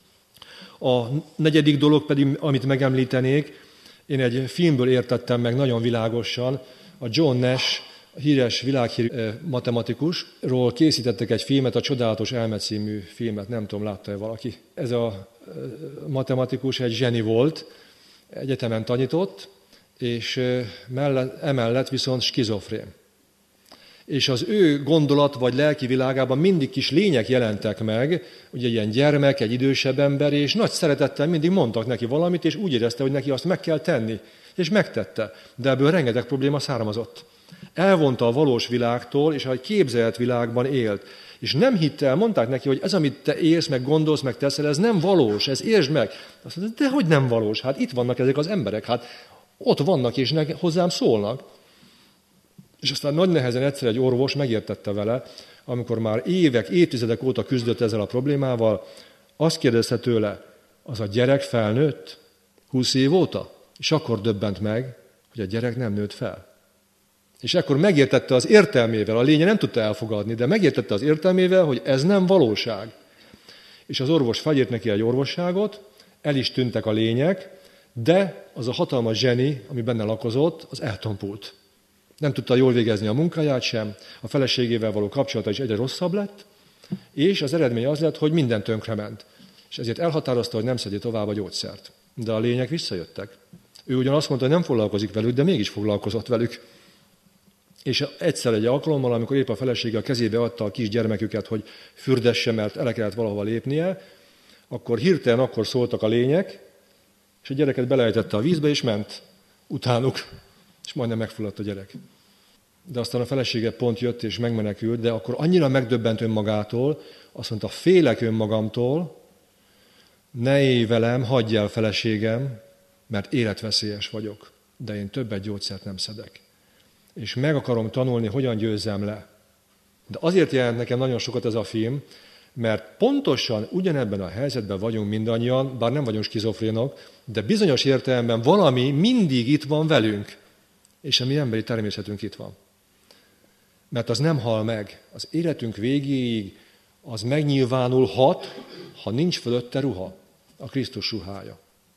A negyedik dolog pedig, amit megemlítenék, én egy filmből értettem meg nagyon világosan, a John Nash, a híres világhírű matematikusról készítettek egy filmet, a Csodálatos Elme című filmet, nem tudom, látta-e valaki. Ez a matematikus egy zseni volt, egyetemen tanított, és mellett, emellett viszont skizofrén. És az ő gondolat vagy lelki világában mindig kis lények jelentek meg, ugye ilyen gyermek, egy idősebb ember, és nagy szeretettel mindig mondtak neki valamit, és úgy érezte, hogy neki azt meg kell tenni. És megtette, de ebből rengeteg probléma származott. Elvonta a valós világtól, és egy képzelt világban élt. És nem hitte el, mondták neki, hogy ez, amit te érsz, meg gondolsz, meg teszel, ez nem valós, ez értsd meg. Azt mondta, de hogy nem valós? Hát itt vannak ezek az emberek, hát ott vannak, és ne, hozzám szólnak. És aztán nagy nehezen egyszer egy orvos megértette vele, amikor már évek, évtizedek óta küzdött ezzel a problémával, azt kérdezte tőle, az a gyerek felnőtt húsz év óta? És akkor döbbent meg, hogy a gyerek nem nőtt fel. És akkor megértette az értelmével, a lénye nem tudta elfogadni, de megértette az értelmével, hogy ez nem valóság. És az orvos felírt neki egy orvosságot, el is tűntek a lények, de az a hatalmas zseni, ami benne lakozott, az eltompult. Nem tudta jól végezni a munkáját sem, a feleségével való kapcsolata is egyre rosszabb lett, és az eredmény az lett, hogy minden tönkrement. És ezért elhatározta, hogy nem szedi tovább a gyógyszert. De a lények visszajöttek. Ő ugyan azt mondta, hogy nem foglalkozik velük, de mégis foglalkozott velük. És egyszer egy alkalommal, amikor épp a felesége a kezébe adta a kis gyermeküket, hogy fürdesse, mert el kellett valahova lépnie, akkor hirtelen akkor szóltak a lények, és a gyereket belejtette a vízbe, és ment utánuk, és majdnem megfulladt a gyerek. De aztán a felesége pont jött, és megmenekült, de akkor annyira megdöbbent önmagától, azt mondta, félek önmagamtól, ne élj velem, hagyj el feleségem, mert életveszélyes vagyok, de én többet gyógyszert nem szedek. És meg akarom tanulni, hogyan győzzem le. De azért jelent nekem nagyon sokat ez a film, mert pontosan ugyanebben a helyzetben vagyunk mindannyian, bár nem vagyunk skizofrénok, de bizonyos értelemben valami mindig itt van velünk, és a mi emberi természetünk itt van. Mert az nem hal meg. Az életünk végéig az megnyilvánulhat, ha nincs fölötte ruha, a Krisztus ruhája.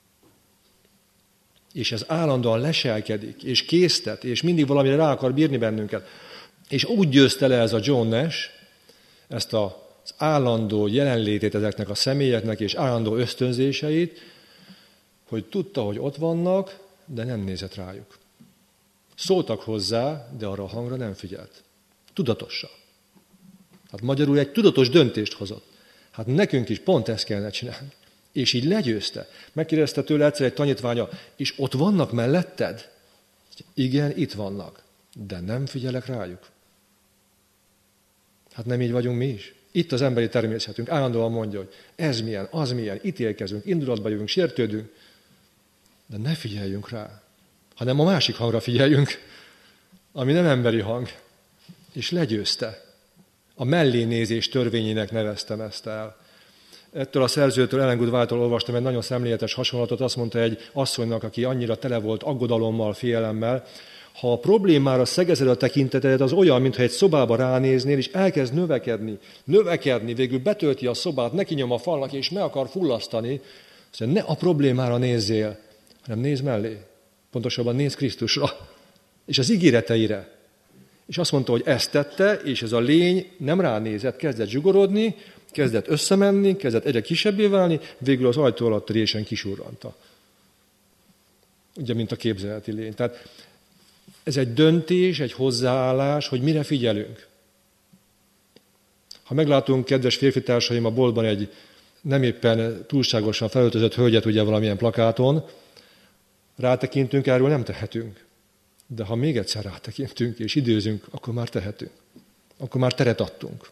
És ez állandóan leselkedik, és késztet, és mindig valamire rá akar bírni bennünket. És úgy győzte le ez a John Nash, ezt az állandó jelenlétét ezeknek a személyeknek, és állandó ösztönzéseit, hogy tudta, hogy ott vannak, de nem nézett rájuk. Szóltak hozzá, de arra a hangra nem figyelt. Tudatosan. Hát magyarul egy tudatos döntést hozott. Hát nekünk is pont ezt kellene csinálni. És így legyőzte. Megkérdezte tőle egyszer egy tanítványa, és ott vannak melletted? Igen, itt vannak, de nem figyelek rájuk. Hát nem így vagyunk mi is. Itt az emberi természetünk állandóan mondja, hogy ez milyen, az milyen, ítélkezünk, indulatba jövünk, sértődünk, de ne figyeljünk rá, hanem a másik hangra figyeljünk, ami nem emberi hang. És legyőzte. A mellénézés törvényének neveztem ezt el. Ettől a szerzőtől, Ellen Good White-tól olvastam egy nagyon szemléletes hasonlatot, azt mondta egy asszonynak, aki annyira tele volt aggodalommal, félelemmel, ha a problémára szegezed a tekinteted, az olyan, mintha egy szobába ránéznél, és elkezd növekedni, növekedni, végül betölti a szobát, neki nyom a falnak, és meg akar fullasztani. Azt mondja, ne a problémára nézzél, hanem nézz mellé. Pontosabban nézz Krisztusra, és az ígéreteire. És azt mondta, hogy ezt tette, és ez a lény nem ránézett, kezdett zsugorodni, kezdett összemenni, kezdett egyre kisebbé válni, végül az ajtó alatt résen kisurranta. Ugye, mint a képzeleti lény. Tehát ez egy döntés, egy hozzáállás, hogy mire figyelünk. Ha meglátunk, kedves férfitársaim, a boltban egy nem éppen túlságosan felöltözött hölgyet, ugye valamilyen plakáton, rátekintünk, erről nem tehetünk. De ha még egyszer rátekintünk és időzünk, akkor már tehetünk. Akkor már teret adtunk.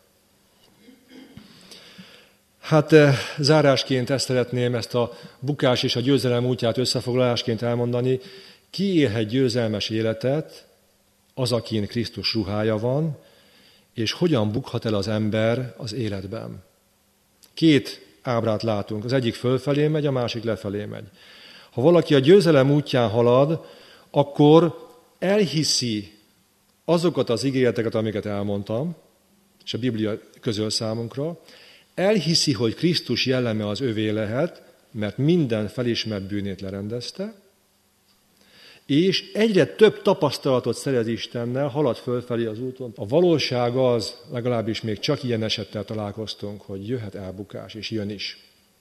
Hát zárásként ezt szeretném, ezt a bukás és a győzelem útját összefoglalásként elmondani. Ki élhet győzelmes életet? Az, akin Krisztus ruhája van, és hogyan bukhat el az ember az életben. Két ábrát látunk, az egyik fölfelé megy, a másik lefelé megy. Ha valaki a győzelem útján halad, akkor elhiszi azokat az ígéreteket, amiket elmondtam, és a Biblia közöl számunkra, elhiszi, hogy Krisztus jelleme az övé lehet, mert minden felismert bűnét lerendezte, és egyre több tapasztalatot szerez Istennel, halad fölfelé az úton. A valóság az, legalábbis még csak ilyen esettel találkoztunk, hogy jöhet elbukás, és jön is.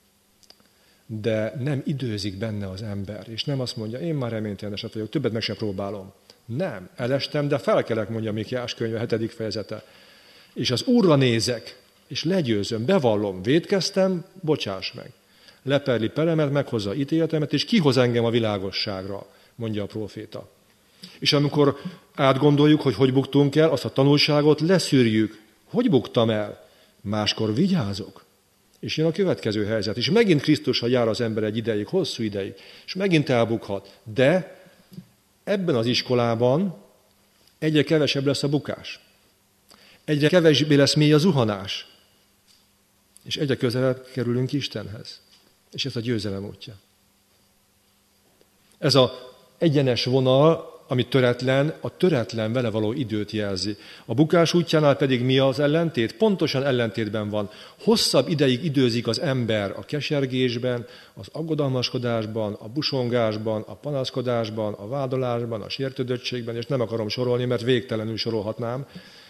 De nem időzik benne az ember, és nem azt mondja, én már reménytelen eset vagyok, többet meg sem próbálom. Nem, elestem, de felkelek, mondja Mikiás könyve, hetedik fejezete. És az Úrra nézek, és legyőzöm, bevallom, vétkeztem, bocsáss meg. Leperli peremet, meghozza ítéletemet, és kihoz engem a világosságra, mondja a próféta. És amikor átgondoljuk, hogy hogy buktunk el, azt a tanulságot leszűrjük. Hogy buktam el? Máskor vigyázok. És jön a következő helyzet. És megint Krisztusra jár az ember egy ideig, hosszú ideig, és megint elbukhat. De ebben az iskolában egyre kevesebb lesz a bukás. Egyre kevésbé lesz mély a zuhanás. És egyre közelebb kerülünk Istenhez. És ez a győzelem útja. Ez az egyenes vonal, ami töretlen, a töretlen vele való időt jelzi. A bukás útjánál pedig mi az ellentét? Pontosan ellentétben van. Hosszabb ideig időzik az ember a kesergésben, az aggodalmaskodásban, a busongásban, a panaszkodásban, a vádolásban, a sértődöttségben, és nem akarom sorolni, mert végtelenül sorolhatnám,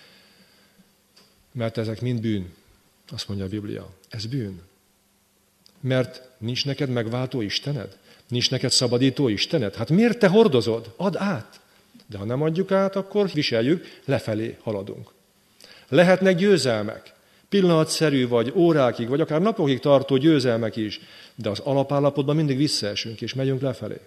mert ezek mind bűn. Azt mondja a Biblia. Ez bűn. Mert nincs neked megváltó Istened? Nincs neked szabadító Istened? Hát miért te hordozod? Add át. De ha nem adjuk át, akkor viseljük, lefelé haladunk. Lehetnek győzelmek, pillanatszerű, vagy órákig, vagy akár napokig tartó győzelmek is, de az alapállapotban mindig visszaesünk, és megyünk lefelé.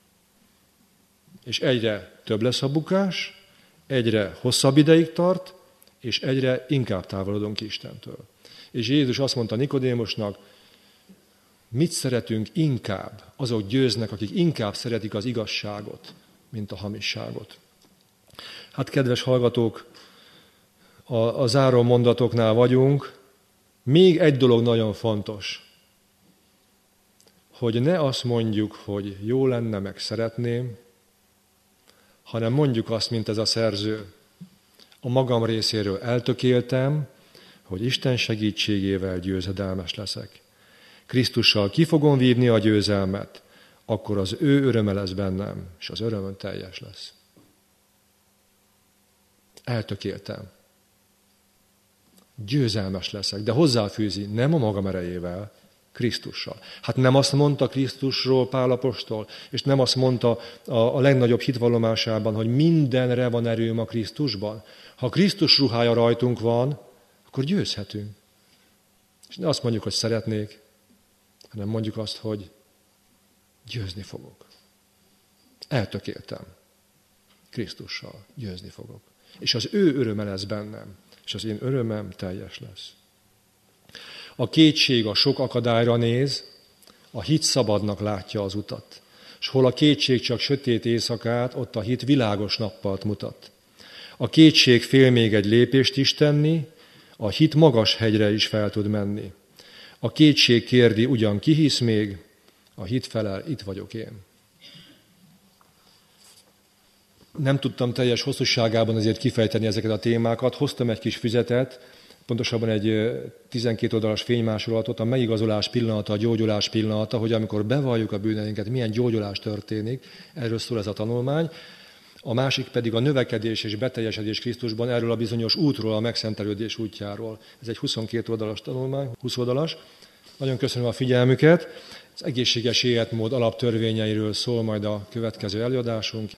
És egyre több lesz a bukás, egyre hosszabb ideig tart, és egyre inkább távolodunk Istentől. És Jézus azt mondta Nikodémusnak, mit szeretünk inkább? Azok győznek, akik inkább szeretik az igazságot, mint a hamisságot. Hát, kedves hallgatók, a, a záró mondatoknál vagyunk. Még egy dolog nagyon fontos, hogy ne azt mondjuk, hogy jó lenne, meg szeretném, hanem mondjuk azt, mint ez a szerző. A magam részéről eltökéltem, hogy Isten segítségével győzedelmes leszek. Krisztussal ki fogom vívni a győzelmet, akkor az ő öröme lesz bennem, és az örömön teljes lesz. Eltökéltem. Győzelmes leszek, de hozzáfűzi, nem a magam erejével, Krisztussal. Hát nem azt mondta Krisztusról Pál apostol, és nem azt mondta a, a legnagyobb hitvallomásában, hogy mindenre van erőm a Krisztusban. Ha Krisztus ruhája rajtunk van, akkor győzhetünk. És ne azt mondjuk, hogy szeretnék, hanem mondjuk azt, hogy győzni fogok. Eltökéltem. Krisztussal győzni fogok. És az ő öröme lesz bennem, és az én örömem teljes lesz. A kétség a sok akadályra néz, a hit szabadnak látja az utat. És hol a kétség csak sötét éjszakát, ott a hit világos nappalt mutat. A kétség fél még egy lépést is tenni, a hit magas hegyre is fel tud menni. A kétség kérdi, ugyan ki hisz még, a hit felel, itt vagyok én. Nem tudtam teljes hosszúságában azért kifejteni ezeket a témákat, hoztam egy kis füzetet, pontosabban egy tizenkét oldalas fénymásolatot, a megigazolás pillanata, a gyógyulás pillanata, hogy amikor bevalljuk a bűneinket, milyen gyógyulás történik, erről szól ez a tanulmány. A másik pedig a növekedés és beteljesedés Krisztusban, erről a bizonyos útról, a megszentelődés útjáról. Ez egy huszonkét oldalas tanulmány, húsz oldalas. Nagyon köszönöm a figyelmüket. Az egészséges életmód alaptörvényeiről szól majd a következő előadásunk.